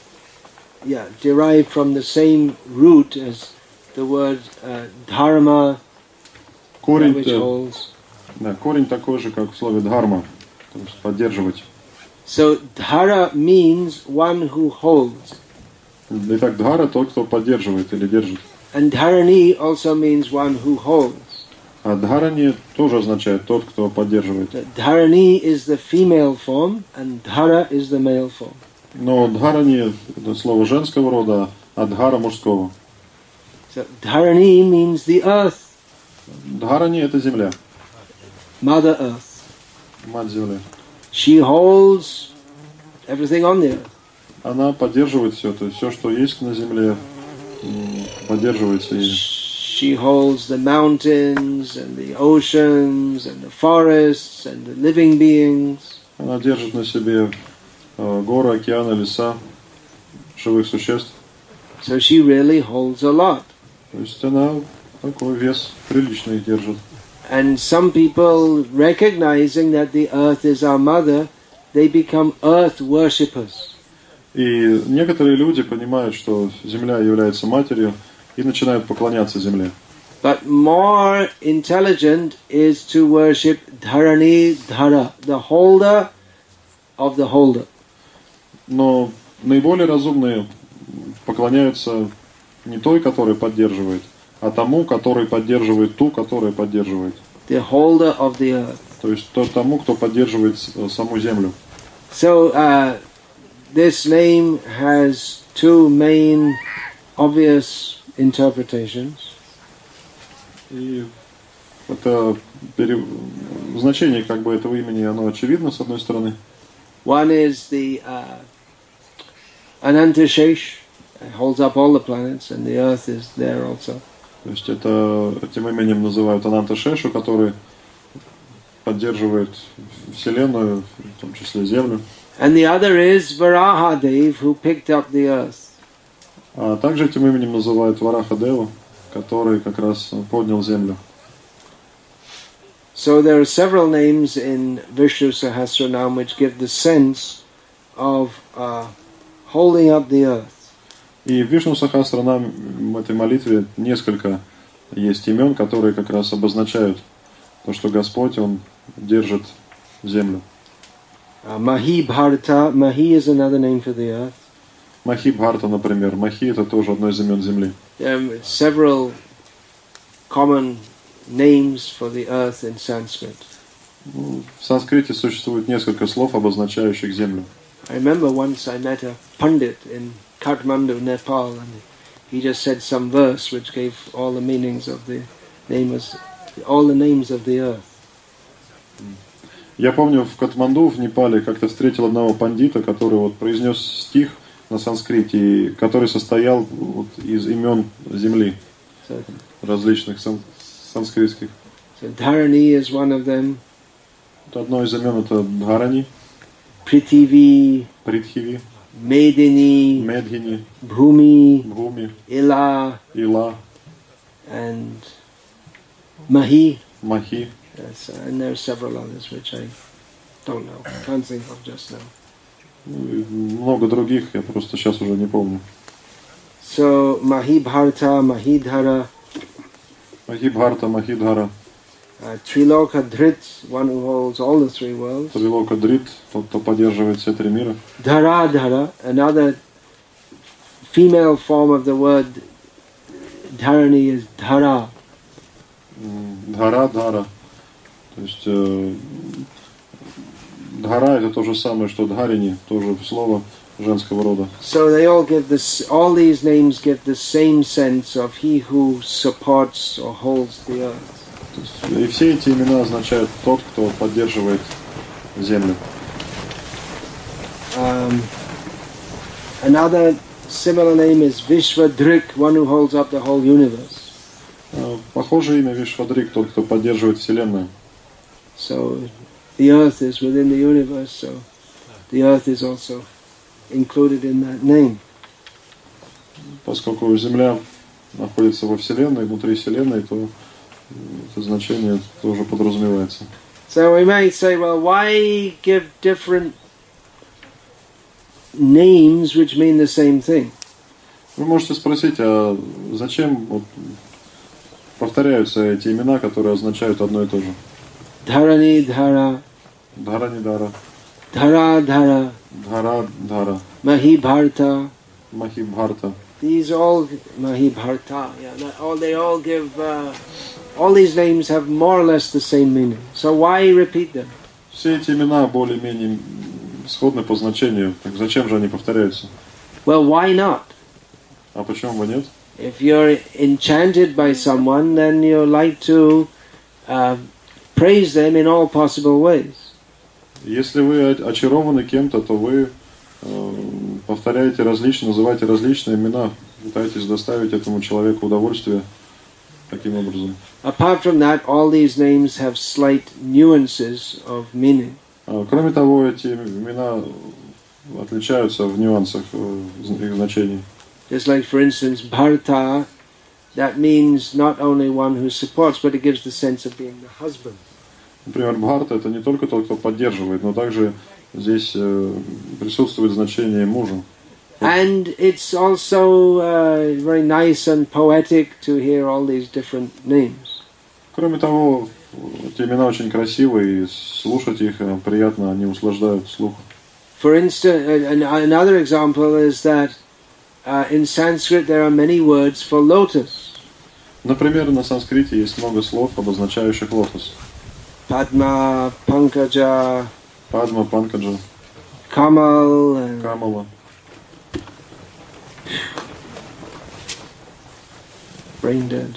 derived from the same root as the word dharma, which holds. Да, корень такой же, как в слове dharma, то есть поддерживать. So dhara means one who holds. Итак, dhara тот, кто поддерживает или держит. And dharani also means one who holds. А dharani тоже означает тот, кто поддерживает. Dharani is the female form, and dhara is the male form. Но dharani это слово женского рода, а dhara мужского. So dharani means the earth. Dharani это земля. Mother Earth. Мать земля. She holds everything on the earth. Она поддерживает все, то есть все, что есть на земле, поддерживается ею. She holds the mountains and the oceans and the forests and the living beings. Она держит на себе горы, океаны, леса, живых существ. So she really holds a lot. То есть она такой вес приличный держит. And some people, recognizing that the earth is our mother, they become earth worshippers. И некоторые люди понимают, что земля является матерью, и начинают поклоняться земле. But more intelligent is to worship Dharani Dhara, the holder of the holder. Но наиболее разумные поклоняются не той, которая поддерживает, а тому, который поддерживает ту, которая поддерживает. The holder of the earth. То есть тому, кто поддерживает саму землю. So this name has two main obvious interpretations. И это значение как бы этого имени, оно очевидно с одной стороны. One is the Anantashesh, holds up all the planets, and the earth is there also. То есть этим именем называют Ананташешу, который поддерживает Вселенную, в том числе Землю. And the other is Varahadev, who picked up the earth. А также этим именем называют Варахадеву, который как раз поднял Землю. So there are several names in Vishnu Sahasranam which give the sense of holding up the earth. И в Вишну Сахасранам в этой молитве несколько есть имен, которые как раз обозначают то, что Господь, Он держит землю. Mahi Bharata, Mahi is another name for the earth. Махи Бхарта, например. Махи это тоже одно из имен земли. Several common names for the earth in Sanskrit. В санскрите существует несколько слов, обозначающих землю. I remember once I met a Pandit in Kathmandu, Nepal, and he just said some verse which gave all the meanings of the names of the earth. Я помню, в Катманду, в Непале, как-то встретил одного пандита, который вот произнес стих на санскрите, который состоял вот из имен земли, So, различных санскритских. so Dharani is one of them. Вот одно из имен это Дхарани, Prithivi, Притхиви, Medini, Медхини, Bhumi, Бхуми, Ila, Ила, and Mahi. Махи. Yes, and there are several others which I don't know, can't think of just now. Ну, и много других, я просто сейчас уже не помню. So Mahibharta, Mahidhara, Махибхарта, Махидхара, Triloka Dhrit, one who holds all the three worlds. Трилока Дрит, тот, кто поддерживает все три мира. Dharadhara, another female form of the word Dharani is Dhara. Dhara, Dhara. То есть Dhara это то же самое, что Дхарини, тоже слово женского рода. So they all give this. All these names give the same sense of he who supports or holds the earth. И все эти имена означают тот, кто поддерживает землю. Another similar name is Vishvadrik, one who holds up the whole universe. Похожее имя Вишвадрик, тот, кто поддерживает Вселенную. So the earth is within the universe, so the earth is also included in that name. Поскольку Земля находится во Вселенной, внутри Вселенной, то это значение тоже подразумевается. So we might say, well, why give different names which mean the same thing? Вы можете спросить, а зачем вот повторяются эти имена, которые означают одно и то же? Dharani Dhara, Дхарани Дара, Dhara Dhara, Dhara Dhara, Mahibharta. Махибхарта. These all Mahibharta. Yeah, they all give. All these names have more or less the same meaning. So why repeat them? Все эти имена более-менее сходны по значению. Так зачем же они повторяются? Well, why not? А почему бы нет? If you're enchanted by someone, then you like to praise them in all possible ways. Если вы очарованы кем-то, то вы повторяете различные, называете различные имена, пытаетесь доставить этому человеку удовольствие таким образом. Apart from that, all these names have slight nuances of meaning. Кроме того, эти имена отличаются в нюансах их значений. Just like, for instance, Bharta, that means not only one who supports, but it gives the sense of being the husband. Например, Бхарта это не только тот, кто поддерживает, но также здесь присутствует значение мужа. And it's also very nice and poetic to hear all these different names. Кроме того, эти имена очень красивые, и слушать их приятно, они услаждают слух. For instance, another example is that in Sanskrit there are many words for lotus. Например, на санскрите есть много слов, обозначающих лотос. Padma, Pankaja, Падма, Панкаджа, Kamal, and Камала, brain dead.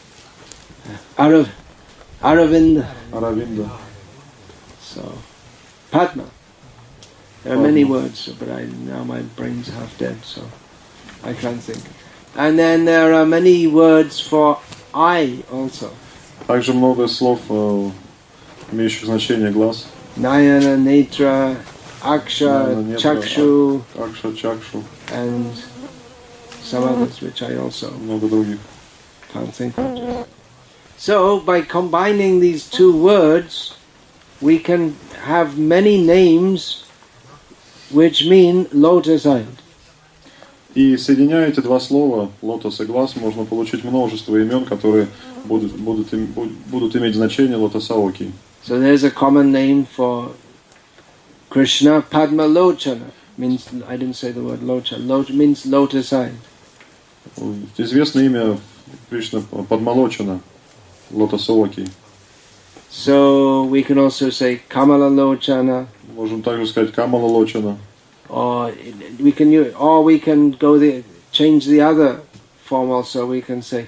Aravinda. Аравинда. So, Padma. There are many words, but now my brain's half dead, so I can't think. And then there are many words for eye also. Также много слов, имеющих значение глаз. Nayana, Netra, Aksha, Nayana, Netra, Chakshu, Акша, Чакшу, and some others which I also много других. can't think of. So, by combining these two words, we can have many names which mean lotus-eyed. И соединяя эти два слова, лотос и глаз, можно получить множество имен, которые будут иметь значение лотосаоки. So there's a common name for Krishna, Padmalochana. Means, I didn't say the word locha. Means lotus-eyed. Известное имя Кришна Падмалочана, лотосаоки. So we can also say Kamalalochana. Можем также сказать Камала Лочана. Or we can change the other form also. We can say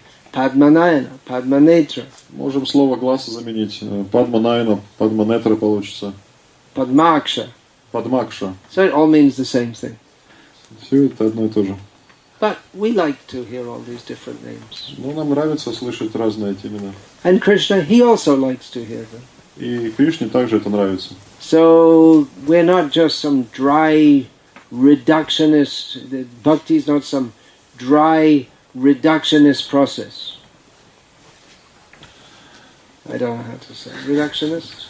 Padmanayana, Padmanetra. Можем слово глаз заменить. Падманайна, Падманетра получится. Padmaksha. Падмакша. So it all means the same thing. Все это одно и то же. But we like to hear all these different names. Но нам нравится слышать разные эти имена. And Krishna, he also likes to hear them. И Кришне также это нравится. So we're not just some dry reductionist. The bhakti is not some dry reductionist process. I don't know how to say reductionist.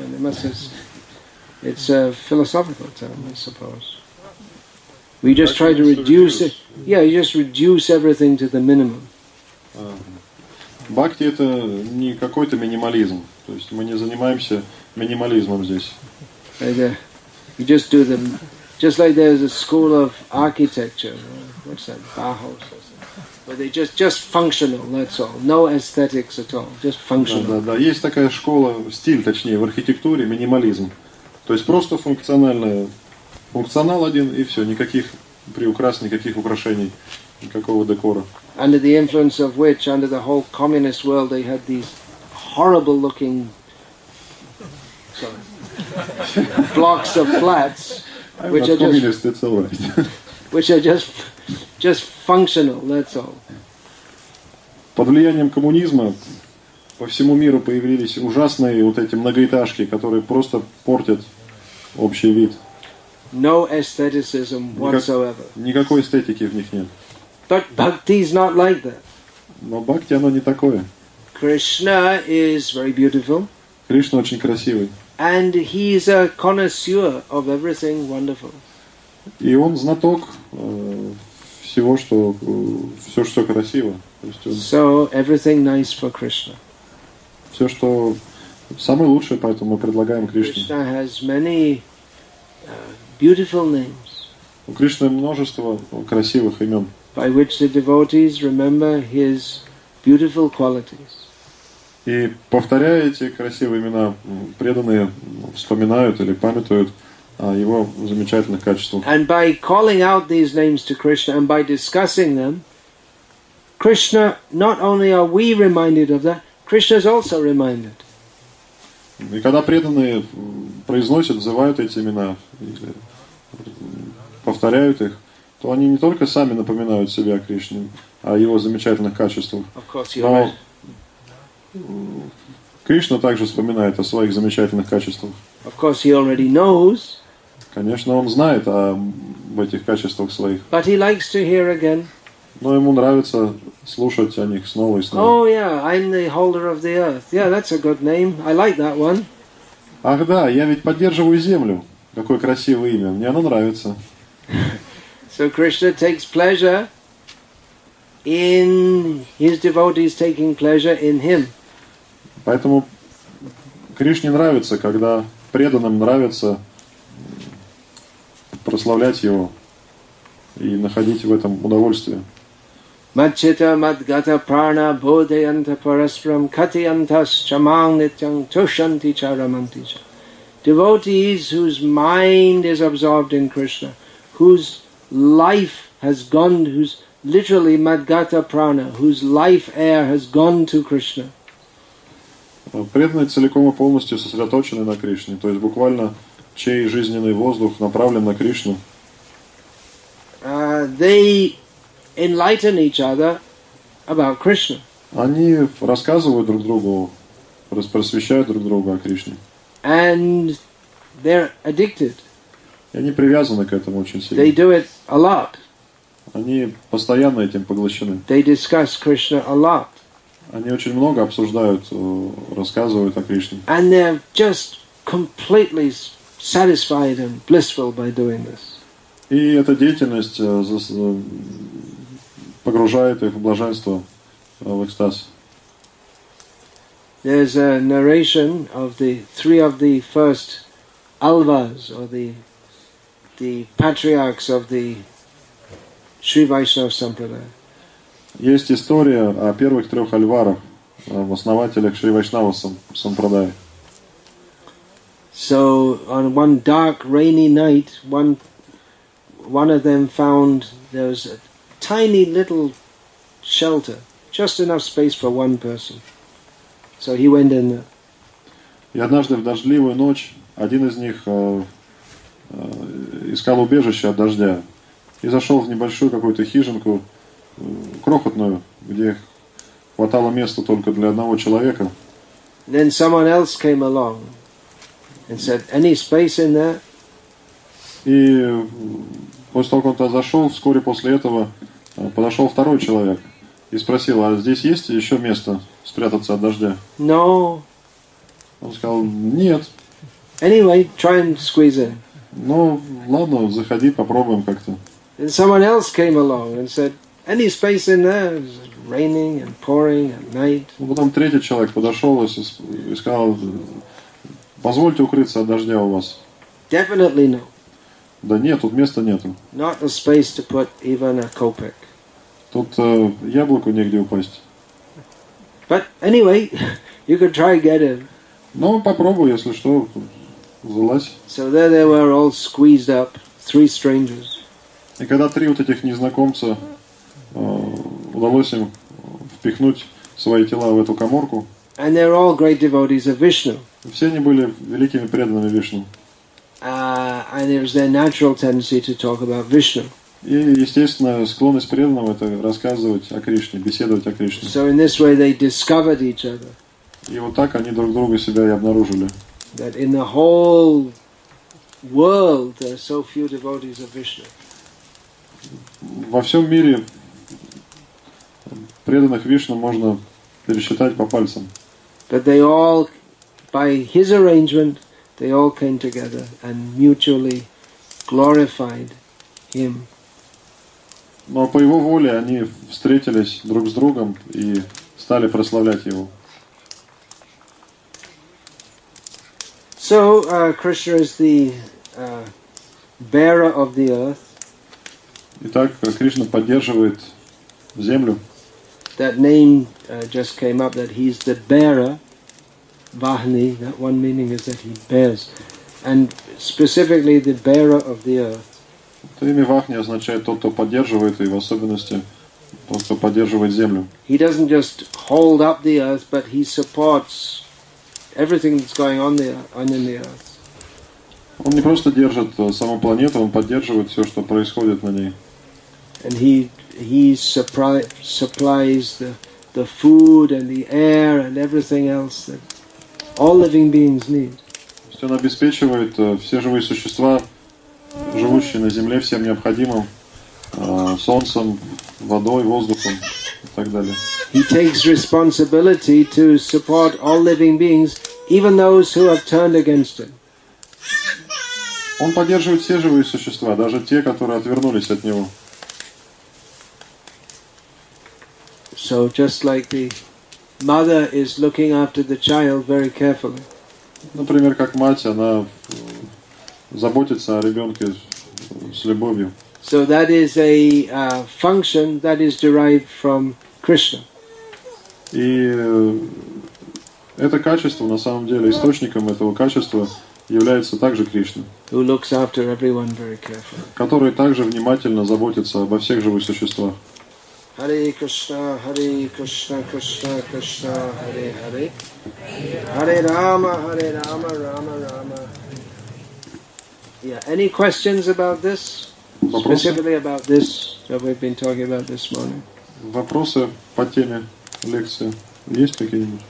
It's a philosophical term, I suppose. We just try to reduce it. Yeah, you just reduce everything to the minimum. Бхакти это не какой-то минимализм. То есть мы не занимаемся минимализмом здесь. You just do them, just like there's a school of architecture. What's that? Bauhaus. Where they just functional. That's all. No aesthetics at all. Just functional. Да. Есть такая школа, стиль, точнее, в архитектуре минимализм. То есть просто функциональная. Функционал один и все, никаких приукрас, никаких украшений, никакого декора. Under the influence of which, under the whole communist world, they had these horrible-looking blocks of flats, which are just functional. That's all. Под влиянием коммунизма по всему миру появились ужасные вот эти многоэтажки, которые просто портят общий вид. No aestheticism whatsoever. Никакой эстетики в них нет. But bhakti is not like that. Но бхакти оно не такое. Krishna is very beautiful. Кришна очень красивый. And he is a connoisseur of everything wonderful. И он знаток всего, что все красиво. So everything nice for Krishna. Все, что самое лучшее, поэтому мы предлагаем Кришне. Krishna has many beautiful names. У Кришны множество красивых имен. By which the devotees remember his beautiful qualities. И повторяя эти красивые имена, преданные вспоминают или памятуют о его замечательных качествах. And by calling out these names to Krishna and by discussing them, Krishna, not only are we reminded of that, Krishna is also reminded. И когда преданные произносят, взывают эти имена, повторяют их, то они не только сами напоминают себе о Кришне, о его замечательных качествах, но Кришна также вспоминает о своих замечательных качествах. Of course, he already knows. Конечно, он знает об этих качествах своих. But he likes to hear again. Но ему нравится слушать о них снова и снова. Oh yeah, I'm the holder of the earth. Yeah, that's a good name. I like that one. Ах да, я ведь поддерживаю землю. Какое красивое имя. Мне оно нравится. So Krishna takes pleasure in his devotees taking pleasure in him. Поэтому Кришне нравится, когда преданным нравится прославлять его и находить в этом удовольствие. Madchita madgata prana bodhayanta parasparam katiyantas chamang nityang tushanti charamanti cha. Devotees whose mind is absorbed in Krishna, whose life has gone, whose literally madgata prana, whose life air has gone to Krishna. Преданные целиком и полностью сосредоточены на Кришне, то есть буквально чей жизненный воздух направлен на Кришну. They enlighten each other about Krishna. Они рассказывают друг другу, просвещают друг друга о Кришне. And they're addicted. И они привязаны к этому очень сильно. They do it a lot. Они постоянно этим поглощены. They discuss Krishna a lot. Они очень много обсуждают, рассказывают о Кришне. And they're just completely satisfied and blissful by doing this. И эта деятельность погружает их в блаженство, в экстаз. There's a narration of the three of the first alvas, or the patriarchs of the Sri Vaishnava Sampradaya. Есть история о первых трех альварах, об основателях Шри Вайшнава Сампрадая. So on one dark, rainy night, one of them found there was a tiny little shelter, just enough space for one person. So he went in there. И однажды в дождливую ночь один из них искал убежище от дождя и зашел в небольшую какую-то хижинку, крохотную, где хватало места только для одного человека. Then someone else came along and said, "Any space in there?" И после того, как он туда зашел, вскоре после этого подошел второй человек и спросил: а здесь есть еще место спрятаться от дождя? No. Он сказал: нет. Anyway, try and squeeze in. Ну, ладно, заходи, попробуем как-то. And someone else came along and said, "Any space in there?" It was raining and pouring at night. Потом третий человек подошел и сказал: позвольте укрыться от дождя у вас. Definitely no. Да нет, тут места нету. Not a space to put even a kopeck. Тут яблоку негде упасть. But anyway, you could try get in. Ну, попробуй, если что, залазь. So there they were, all squeezed up, three strangers. И когда три вот этих незнакомца удалось им впихнуть свои тела в эту каморку, And they're all great devotees of Vishnu. все они были великими преданными Вишну. And it was their natural tendency to talk about Vishnu. И, естественно, склонность преданным — это рассказывать о Кришне, беседовать о Кришне. So in this way they discovered each other. И вот так они друг друга себя и обнаружили. That in the whole world there are so few devotees of Vishnu. Во всем мире преданных Вишну можно пересчитать по пальцам. But they all, by his arrangement, they all came together and mutually glorified him. Но по его воле они встретились друг с другом и стали прославлять его. So Krishna is the bearer of the earth. Итак, Кришна поддерживает землю. That name just came up, that he's the bearer, Vahni, that one meaning is that he bears. And specifically the bearer of the earth. Это имя Вахни означает тот, кто поддерживает, и в особенности тот, кто поддерживает землю. He doesn't just hold up the earth, but he supports everything that's going on in the earth. Он не просто держит саму планету, он поддерживает все, что происходит на ней. And he supplies the food and the air and everything else that all living beings need. То есть он обеспечивает все живые существа, живущие на Земле, всем необходимым, солнцем, водой, воздухом и так далее. He takes responsibility to support all living beings, even those who have turned against him. Он поддерживает все живые существа, даже те, которые отвернулись от него. So just like the mother is looking after the child very carefully. Например, как мать, она заботится о ребенке с любовью. So that is a function that is derived from Krishna. И это качество, на самом деле, источником этого качества является также Кришна, Who looks after everyone very carefully. который также внимательно заботится обо всех живых существах. Hare Krishna, Krishna Krishna, Hare Hare. Hare Rama, Rama Rama. Yeah, any questions about this? Specifically about this that we've been talking about this morning? Вопросы по теме лекции есть какие-нибудь?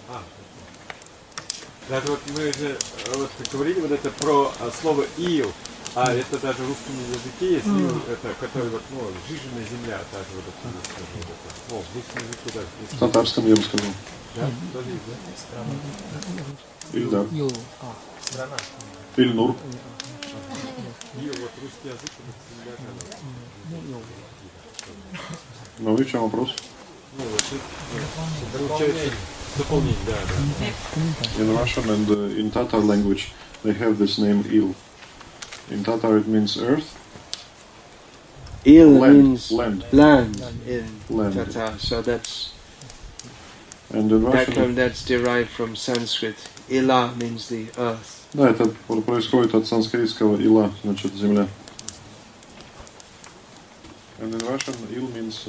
Даже вот мы же вот говорили вот это про слово «ил», а это даже в русском языке есть «ил», это, который вот, ну, «жиженая земля», даже вот это, в русском языке даже. В татарском я бы сказал. Да? Тоже есть, да? Иль, да. Страна. Ильнур. «Ил», вот русский язык, это земля, Ну и в чем вопрос? ну, вот, получается, дополнение, да. In Russian and in Tatar language they have this name Il. In Tatar it means earth. Il Land, means land. in Land. Tatar, so that's And in that Russian, term that's derived from Sanskrit. Ila means the earth. да, это происходит от санскритского ила, значит земля. And in Russian il means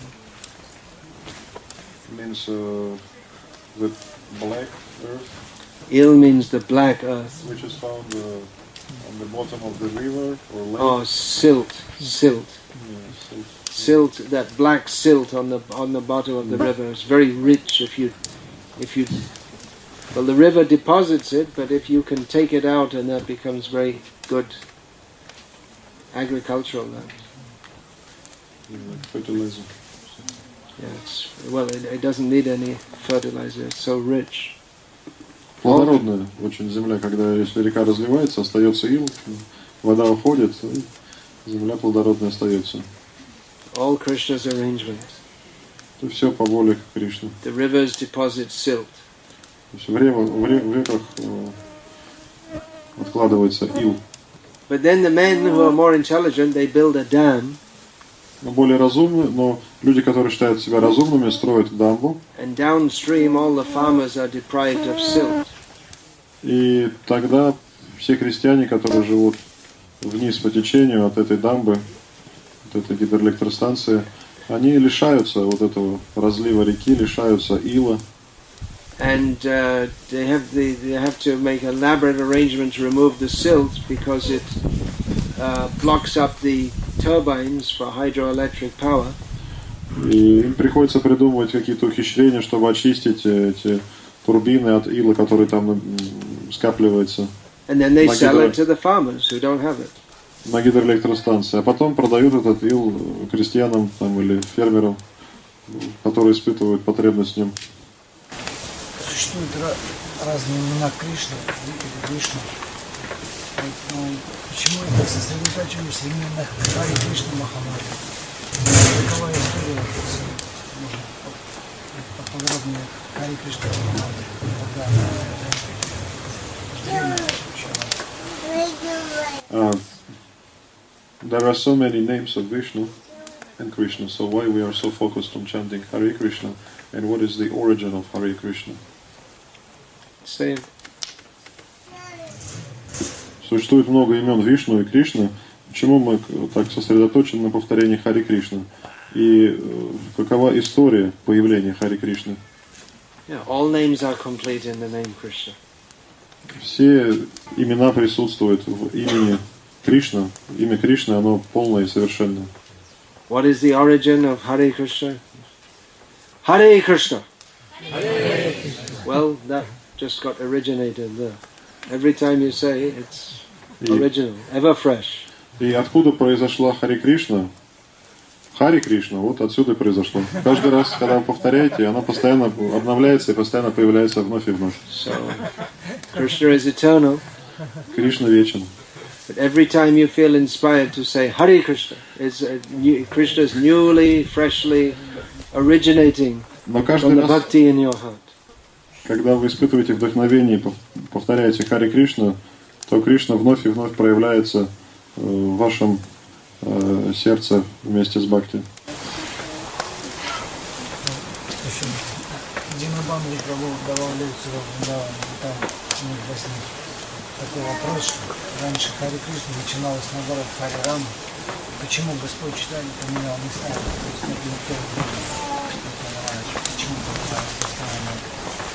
the black earth. Il means the black earth. which is found on the bottom of the river or lake. Oh, silt. Yeah, Silt, that black silt on the bottom of the river is very rich if you well, the river deposits it, but if you can take it out, and that becomes very good agricultural land. like fertilizer. Yeah, it doesn't need any fertilizer. It's so rich. Плодородная очень земля, когда если река разливается, остается ил, вода уходит, и земля плодородная остается. All Krishna's arrangements. Это все по воле Кришны. The rivers deposit silt. То есть в реках откладывается ил. But then the men who are more intelligent, they build a dam. Но более разумные, но люди, которые считают себя разумными, строят дамбу. And downstream, all the farmers are deprived of silt. И тогда все крестьяне, которые живут вниз по течению от этой дамбы, от этой гидроэлектростанции, они лишаются вот этого разлива реки, лишаются ила. And they have to make elaborate arrangements to remove the silt because it blocks up the turbines for hydroelectric power. И им приходится придумывать какие-то ухищрения, чтобы очистить эти турбины от ила, который там скапливается. And then they sell it to the farmers who don't have it. На гидроэлектростанции. А потом продают этот ил крестьянам там, или фермерам, которые испытывают потребность в нем. Существуют разные имена Кришны, Вишну. Почему это сосредотачивались именно Хари Кришна Махамантре? Какова история? Можно поподробнее Хари Кришна Махамантре. There are so many names of Vishnu and Krishna, so why we are so focused on chanting Hare Krishna, and what is the origin of Hare Krishna? Same. Существует много имен Вишну и Кришны. Почему мы так сосредоточены на повторении Хари Кришны? И какова история появления Хари Кришны? Yeah, all names are complete in the name Krishna. Все имена присутствуют в имени Кришна. Имя Кришны, оно полное и совершенное. What is the origin of Hare Krishna? Hare Krishna. Well, that just got originated there. Every time you say it's original, ever fresh. И откуда произошла Хари Кришна? Хари Кришна, вот отсюда и произошло. Каждый раз, когда вы повторяете, она постоянно обновляется и постоянно появляется вновь и вновь. So, Krishna is eternal. Кришна вечен. But every time you feel inspired to say Hare Krishna, it's Krishna's newly, freshly originating Но from каждый the раз, bhakti in your heart. когда вы испытываете вдохновение и повторяете Хари Кришна, то Кришна вновь и вновь проявляется в вашем сердце вместе с бхакти. Динабанду Прабху давал лекцию в Вриндаване, там у них возник такой вопрос, что раньше Хари Кришна начиналось наоборот Хари Рама. Почему Господь Чайтанья поменял местами? То есть это не первый год. Почему поменял местами?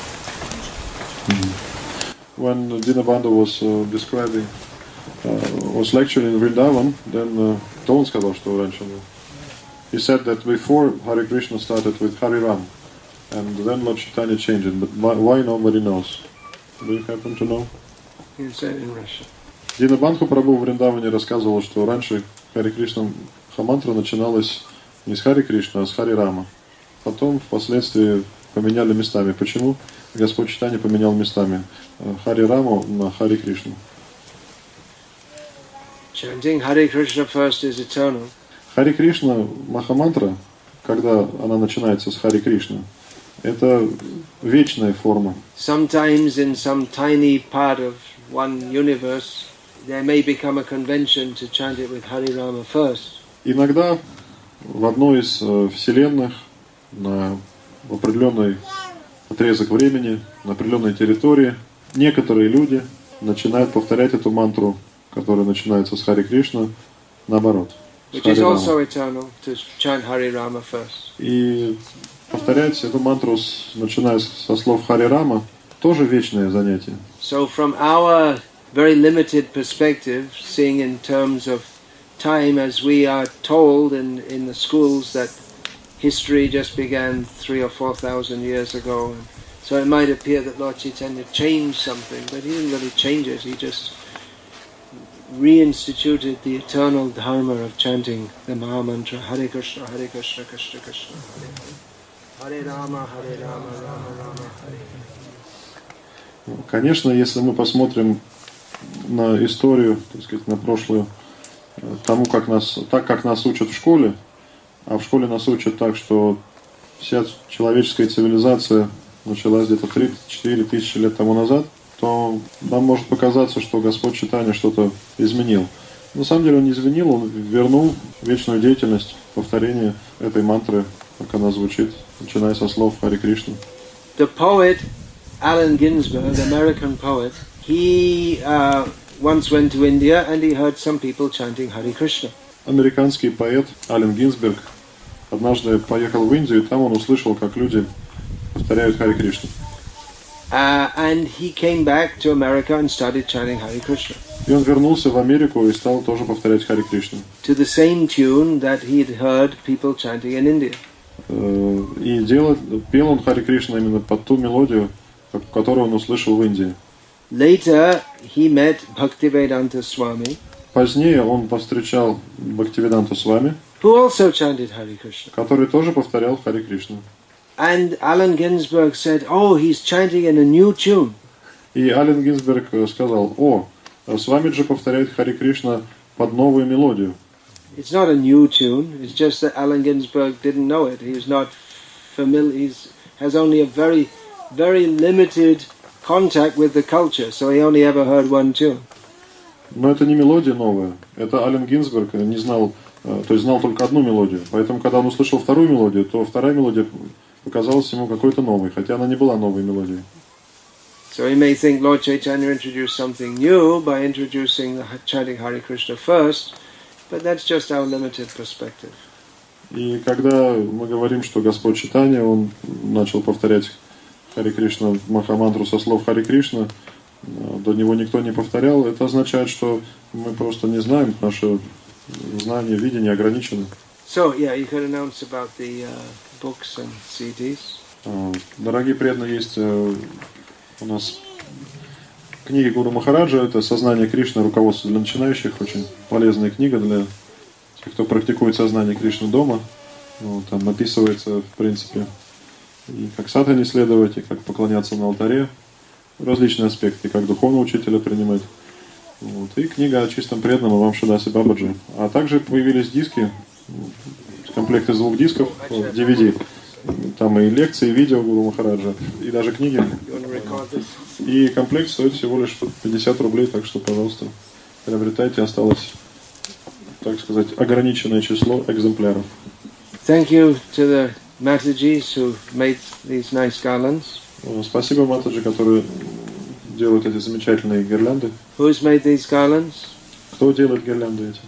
When Dinabandhu was describing, was lecturing in Vrindavan, then он сказал, что раньше было. He said that before Hare Krishna started with Hari Ram, and then Lord Chaitanya changed it, but why nobody knows? Do you happen to know? You said in Russia. Динабандху Прабху в Вриндаване рассказывал, что раньше Хари Кришна Махамантра начиналась не с Хари Кришна, а с Хари Рама. Потом впоследствии поменяли местами. Почему? Господь Чайтанья поменял местами Хари Раму на Хари Кришну. Chanting Hare Krishna first is eternal. Хари Кришна Махамантра, когда она начинается с Хари Кришна, это вечная форма. Sometimes in some tiny part of one universe, there may become a convention to chant it with Hare Rama first. Иногда в одной из вселенных на определенный отрезок времени, на определенной территории, некоторые люди начинают повторять эту мантру, которая начинается с Хари Кришна, наоборот. Which is also eternal, to chant Hare Rama first. И повторять эту мантру, начиная со слов Хари Рама, тоже вечное занятие. So from our very limited perspective, seeing in terms of time, as we are told in the schools that history just began 3,000 or 4,000 years ago, so it might appear that Lord Chaitanya changed something, but he didn't really change it. He just reinstituted the eternal dharma of chanting the Maha Mantra, Hare Krishna, Krishna Krishna, Hare Rama, Rama Rama, Hare Hare. Конечно, если мы посмотрим на историю, так сказать, на прошлую, тому, как нас учат в школе, а в школе нас учат так, что вся человеческая цивилизация началась где-то 3-4 тысячи лет тому назад, то нам может показаться, что Господь Чайтанья что-то изменил. На самом деле он не изменил, он вернул вечную деятельность, повторение этой мантры, как она звучит, начиная со слов Харе Кришна. The poet Allen Ginsberg, American poet, he once went to India and he heard some people chanting Hare Krishna. Американский поэт Аллен Гинзберг однажды поехал в Индию, и там он услышал, как люди повторяют Харе Кришна. And he came back to America and started chanting Hare Krishna. И он вернулся в Америку и стал тоже повторять Харе Кришна. To the same tune that he had heard people chanting in India. И пел он Харе Кришна именно под ту мелодию, которую он услышал в Индии. Later he met Bhaktivedanta Swami. Позднее он повстречал Бхактивиданта Свами, who also chanted Hare Krishna. который тоже повторял Харе Кришна. And Allen Ginsberg said, "Oh, he's chanting in a new tune." И Аллен Гинзберг сказал: Свамиджи повторяет Харе Кришна под новую мелодию. It's not a new tune. It's just that Allen Ginsberg didn't know it. He's not familiar. He has only a very, very limited contact with the culture, so he only ever heard one tune. Но это не мелодия новая. Это Аллен Гинзберг не знал, то есть знал только одну мелодию. Поэтому, когда он услышал вторую мелодию, то вторая мелодия показалась ему какой-то новой, хотя она не была новой мелодией. So he may think Lord Chaitanya introduced something new by introducing the chanting Hare Krishna first, but that's just our limited perspective. И когда мы говорим, что Господь Чайтанья, он начал повторять Харе Кришна, Махамантру со слов Харе Кришна, до него никто не повторял, это означает, что мы просто не знаем, наше знание, видение ограничено. So, yeah, you could announce about the books and CDs. Дорогие преданные, есть у нас книги Гуру Махараджа, это «Сознание Кришны. Руководство для начинающих», очень полезная книга для тех, кто практикует сознание Кришны дома. Там описывается, в принципе, и как садхане следовать, и как поклоняться на алтаре, различные аспекты, как духовного учителя принимать. И книга о чистом преданном Вамшадасе Бабаджи. А также появились диски, комплект из 2 дисков, DVD. Там и лекции, и видео Гуру Махараджа, и даже книги. И комплект стоит всего лишь 50 рублей, так что, пожалуйста, приобретайте. Осталось, так сказать, ограниченное число экземпляров. Thank you to the Matajis who made these nice garlands. Спасибо Матаджи, которые делают эти замечательные гирлянды. Who's made these garlands? Кто делает гирлянды эти?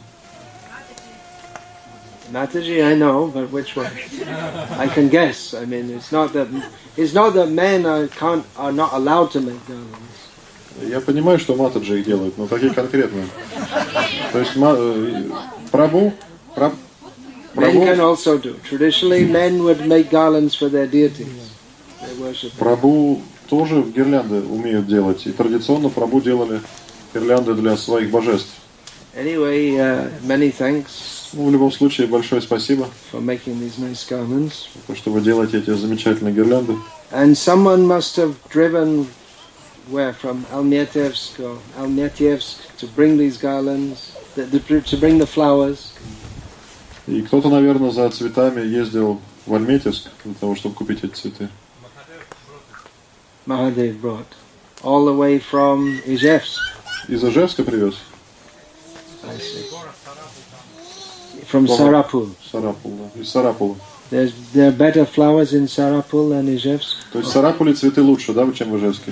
Mataji, I know, but which one? I can guess. I mean, it's not that men are not allowed to make garlands. Я понимаю, что Матаджи их делают, но какие конкретные? То есть Прабhu. Men can also do. Traditionally, men would make garlands for their deities. They worship. Прабhu тоже гирлянды умеют делать, и традиционно Прабhu делали гирлянды для своих божеств. Anyway, many thanks. В любом случае, большое спасибо, for making these nice garlands. За то, что вы делаете эти замечательные гирлянды. And someone must have driven where from Almyatevsk to bring these garlands, to bring the flowers. И кто-то, наверное, за цветами ездил в Альметьевск для того, чтобы купить эти цветы. Mahadev brought all the way from Ijevsk. Из Ижевска привез? I see. From Sarapul. Sarapul, да. Из Сарапула. There are better flowers in Sarapul than Ijevsk. То есть в Сарапуле цветы лучше, да, чем в Ижевске?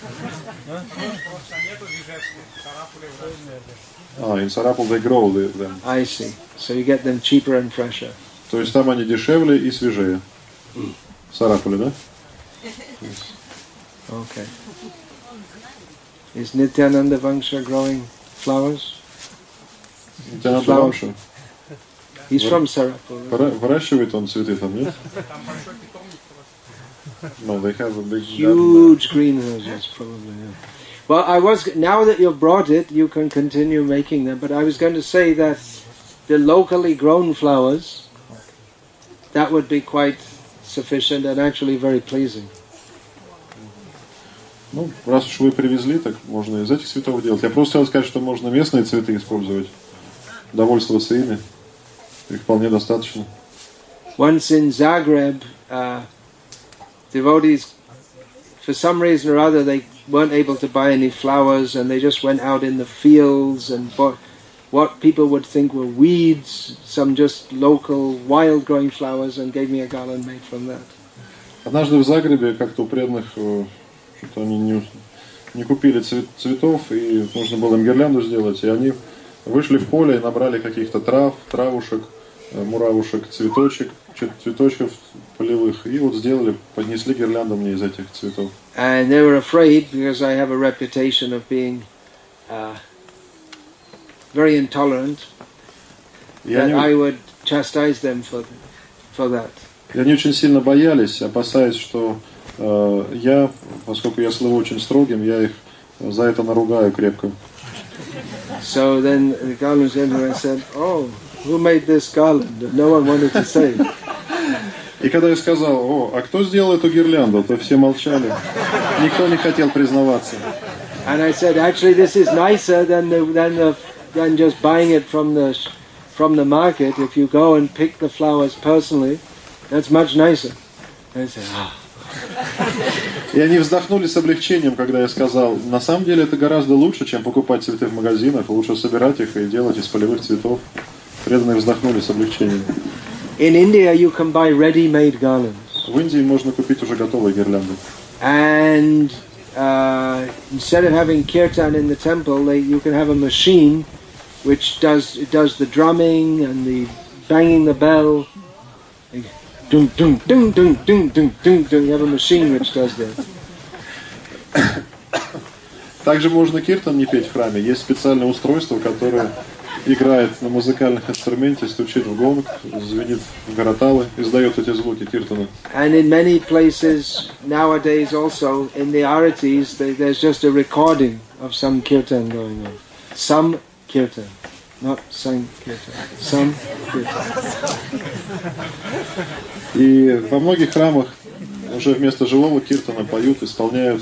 In Sarapul they grow them. I see. So you get them cheaper and fresher. То есть там они дешевле и свежее. В Сарапуле, да? Okay. Is Nityananda Vangsha growing flowers? Нитянанда Вамша He's from Sarapur. выращивает он цветы там, нет? No, they have a big Huge greenhouses, probably. Yeah. Well, now that you've brought it, you can continue making them. But I was going to say that the locally grown flowers, that would be quite sufficient and actually very pleasing. Ну, раз уж вы привезли, так можно из этих цветов делать. Я просто хотел сказать, что можно местные цветы использовать, довольствоваться ими. Их вполне достаточно. Once in Zagreb, devotees, for some reason or other, they weren't able to buy any flowers, and they just went out in the fields and bought what people would think were weeds, some just local wild growing flowers, and gave me a garland made from that. Однажды в Загребе как-то у преданных что-то они не купили цветов, и нужно было им гирлянду сделать, и они вышли в поле и набрали каких-то травушек, муравушек, цветочков полевых, и вот сделали, поднесли гирлянду мне из этих цветов. And they were afraid, because I have a reputation of being very intolerant, that I would chastise them for that. И они очень сильно боялись, опасаясь, что я, поскольку я слыву очень строгим, я их за это наругаю крепко. So then the garland center said, "Oh, who made this garland?" And no one wanted to say. И когда я сказал, а кто сделал эту гирлянду, то все молчали. Никто не хотел признаваться. And I said, actually, this is nicer than just buying it from the market. If you go and pick the flowers personally, that's much nicer. And I said, И они вздохнули с облегчением, когда я сказал, на самом деле это гораздо лучше, чем покупать цветы в магазинах, лучше собирать их и делать из полевых цветов. Преданные вздохнули с облегчением. In India, you can buy ready-made garlands. В Индии можно купить уже готовые гирлянды. And instead of having kirtan in the temple, you can have a machine which does the drumming and the banging the bell. Ding, ding, ding, ding, ding, ding, ding, ding. You have a machine which does that. Также можно киртан не петь в храме. Есть специальное устройство, которое играет на музыкальных инструменте, стучит в гонг, звенит в гараталы, издает эти звуки киртана. And in many places nowadays also in the aritis there's just a recording of some kirtan going on. Some kirtan, not sang kirtan. Some kirtan. И во многих храмах уже вместо живого киртана поют, исполняют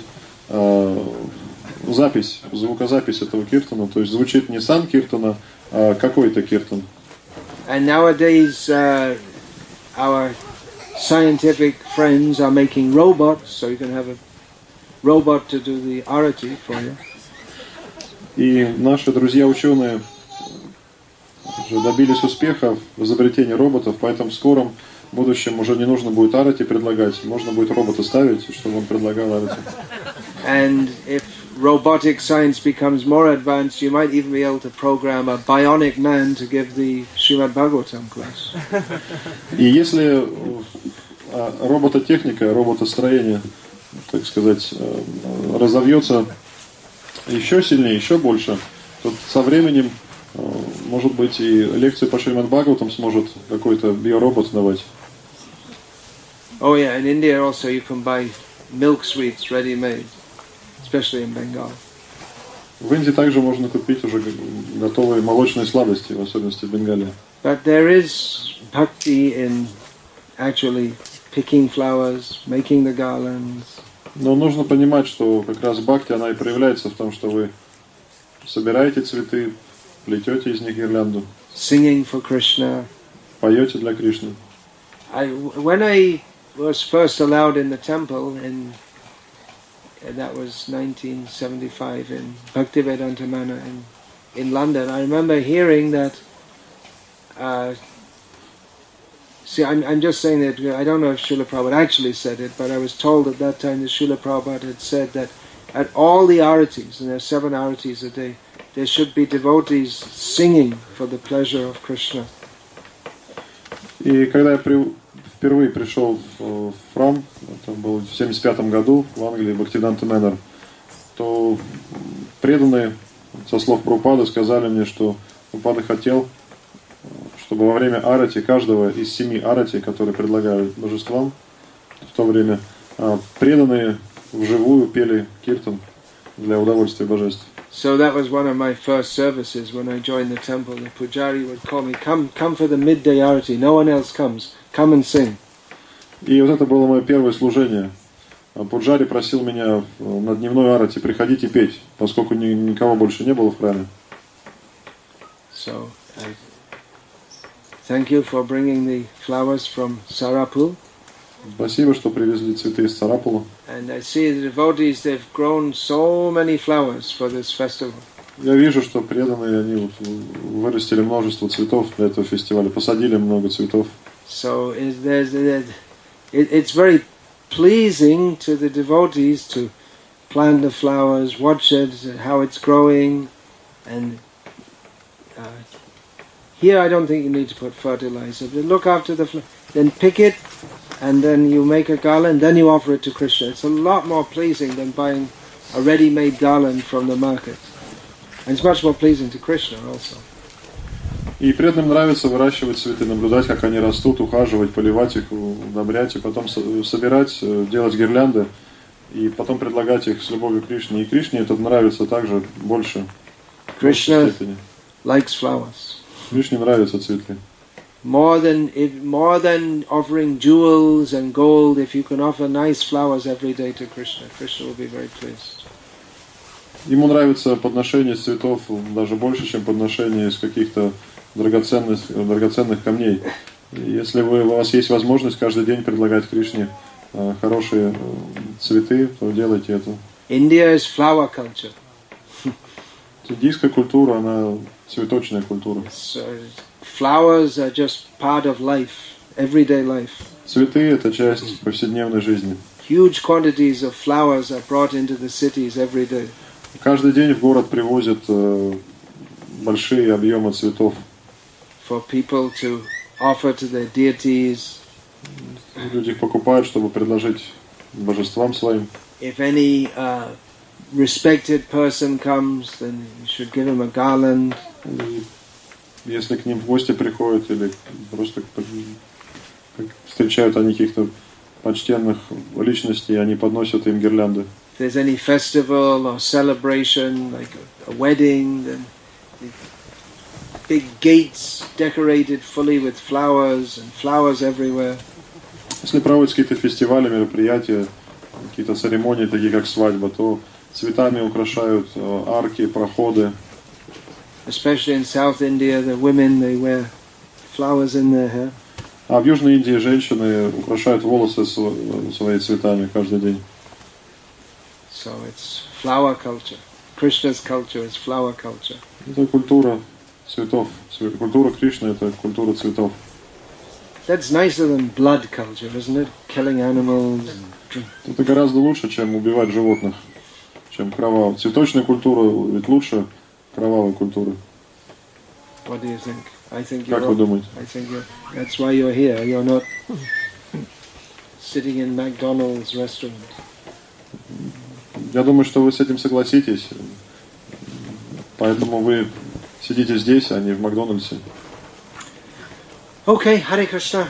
запись, звукозапись этого киртана, то есть звучит не сам киртана, а какой-то киртан. And nowadays our scientific friends are making robots, so you can have a robot to do the arati for you. И наши друзья-ученые уже добились успеха в изобретении роботов, поэтому в скором будущем уже не нужно будет арати предлагать, можно будет робота ставить, чтобы он предлагал арати. And if robotic science becomes more advanced, you might even be able to program a bionic man to give the Srimad Bhagavatam class. И если робототехника, роботостроение, так сказать, разовьется еще сильнее, еще больше, то со временем, может быть, и лекции по Шримад Бхагаватам сможет какой-то биоробот давать. Oh yeah, in India also you can buy milk sweets ready-made, especially in Bengal. В Индии также можно купить уже готовые молочные сладости, в особенности в Бенгалии. But there is bhakti in actually picking flowers, making the garlands. Но нужно понимать, что как раз бхакти, она и проявляется в том, что вы собираете цветы, плетете из них гирлянду, Singing for Krishna. поете для Кришны. When I was first allowed in the temple, and that was 1975 in Bhaktivedanta Manor in London, I remember hearing that. See, I'm just saying that I don't know if Srila Prabhupada actually said it, but I was told at that time that Srila Prabhupada had said that at all the aritis, and there are 7 aritis a day, there should be devotees singing for the pleasure of Krishna. И когда я впервые пришел в храм, это было в 1975 году в Англии, Бхактивиданта Мэннер, то преданные, со слов Прабхупады, сказали мне, что Прабхупада хотел, чтобы во время арати каждого из 7 арати, которые предлагают божествам в то время, преданные вживую пели киртан для удовольствия божеств. So that was one of my first services when I joined the temple. The pujari would call me, come for the midday arati. No one else comes. Come and sing. И вот это было мое первое служение. Пуджари просил меня на дневной арати приходить и петь, поскольку никого больше не было в храме. So, thank you for bringing the flowers from Sarapul. Спасибо, что привезли цветы из Сарапула. And I see the devotees, they've grown so many flowers for this festival. Я вижу, что преданные, они вырастили множество цветов для этого фестиваля, посадили много цветов. So it's very pleasing to the devotees to plant the flowers, watch it, how it's growing, and here I don't think you need to put fertilizer, but look after the flower, then pick it, and then you make a garland, then you offer it to Krishna. It's a lot more pleasing than buying a ready-made garland from the market. And it's much more pleasing to Krishna also. И преданным нравится выращивать цветы, наблюдать, как они растут, ухаживать, поливать их, удобрять, и потом собирать, делать гирлянды, и потом предлагать их с любовью к Кришне. И Кришне это нравится также больше. Krishna likes flowers. Кришне нравятся цветы. More than offering jewels and gold, if you can offer nice flowers every day to Krishna, Krishna will be very pleased. Ему нравится подношение цветов даже больше, чем подношение из каких-то драгоценных камней. Если у вас есть возможность каждый день предлагать Кришне хорошие цветы, то делайте это. India is flower culture. Индийская культура, она цветочная культура. Flowers are just part of life, everyday life. Цветы – это часть повседневной жизни. Huge quantities of flowers are brought into the cities every day. Каждый день в город привозят большие объемы цветов. For people to offer to their deities. Люди их покупают, чтобы предложить божествам своим. If any respected person comes, then you should give him a garland. Если к ним в гости приходят или просто встречают они каких-то почтенных личностей, они подносят им гирлянды. If there's any festival or celebration, like a wedding, then big gates decorated fully with flowers and flowers everywhere. Если проводятся какие-то фестивали, мероприятия, какие-то церемонии, такие как свадьба, то цветами украшают арки, проходы. Especially in South India, the women, they wear flowers in their hair. А в Южной Индии женщины украшают волосы своими цветами каждый день. So it's flower culture. Krishna's culture is flower culture. Это культура цветов. Культура Кришны – это культура цветов. That's nicer than blood culture, isn't it? Killing animals. Это гораздо лучше, чем убивать животных, чем кровавая. Цветочная культура ведь лучше кровавой культуры. What do you think? I think Как вы думаете? I think that's why you're here. You're not sitting in McDonald's restaurant. Я думаю, что вы с этим согласитесь. Поэтому вы сидите здесь, а не в Макдональдсе. Okay, Hare Krishna.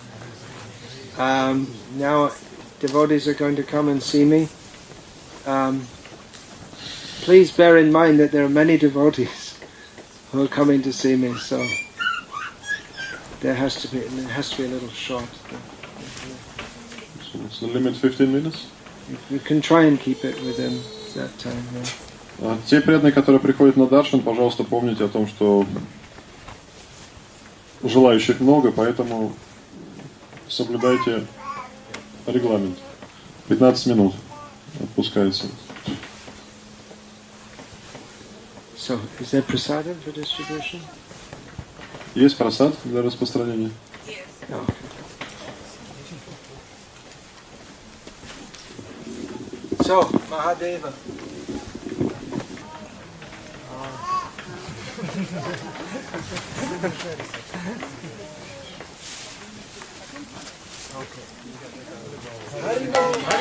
Now devotees are going to come and see me. Please bear in mind that there are many devotees who are coming to see me, so it has to be a little short. So the limit 15 minutes? You can try and keep it within that time. Yeah. Те преданные, которые приходят на даршан, пожалуйста, помните о том, что желающих много, поэтому соблюдайте регламент. 15 минут отпускается. So, is there prasadam for distribution? Есть просад для распространения? No. So, Mahadeva. Хари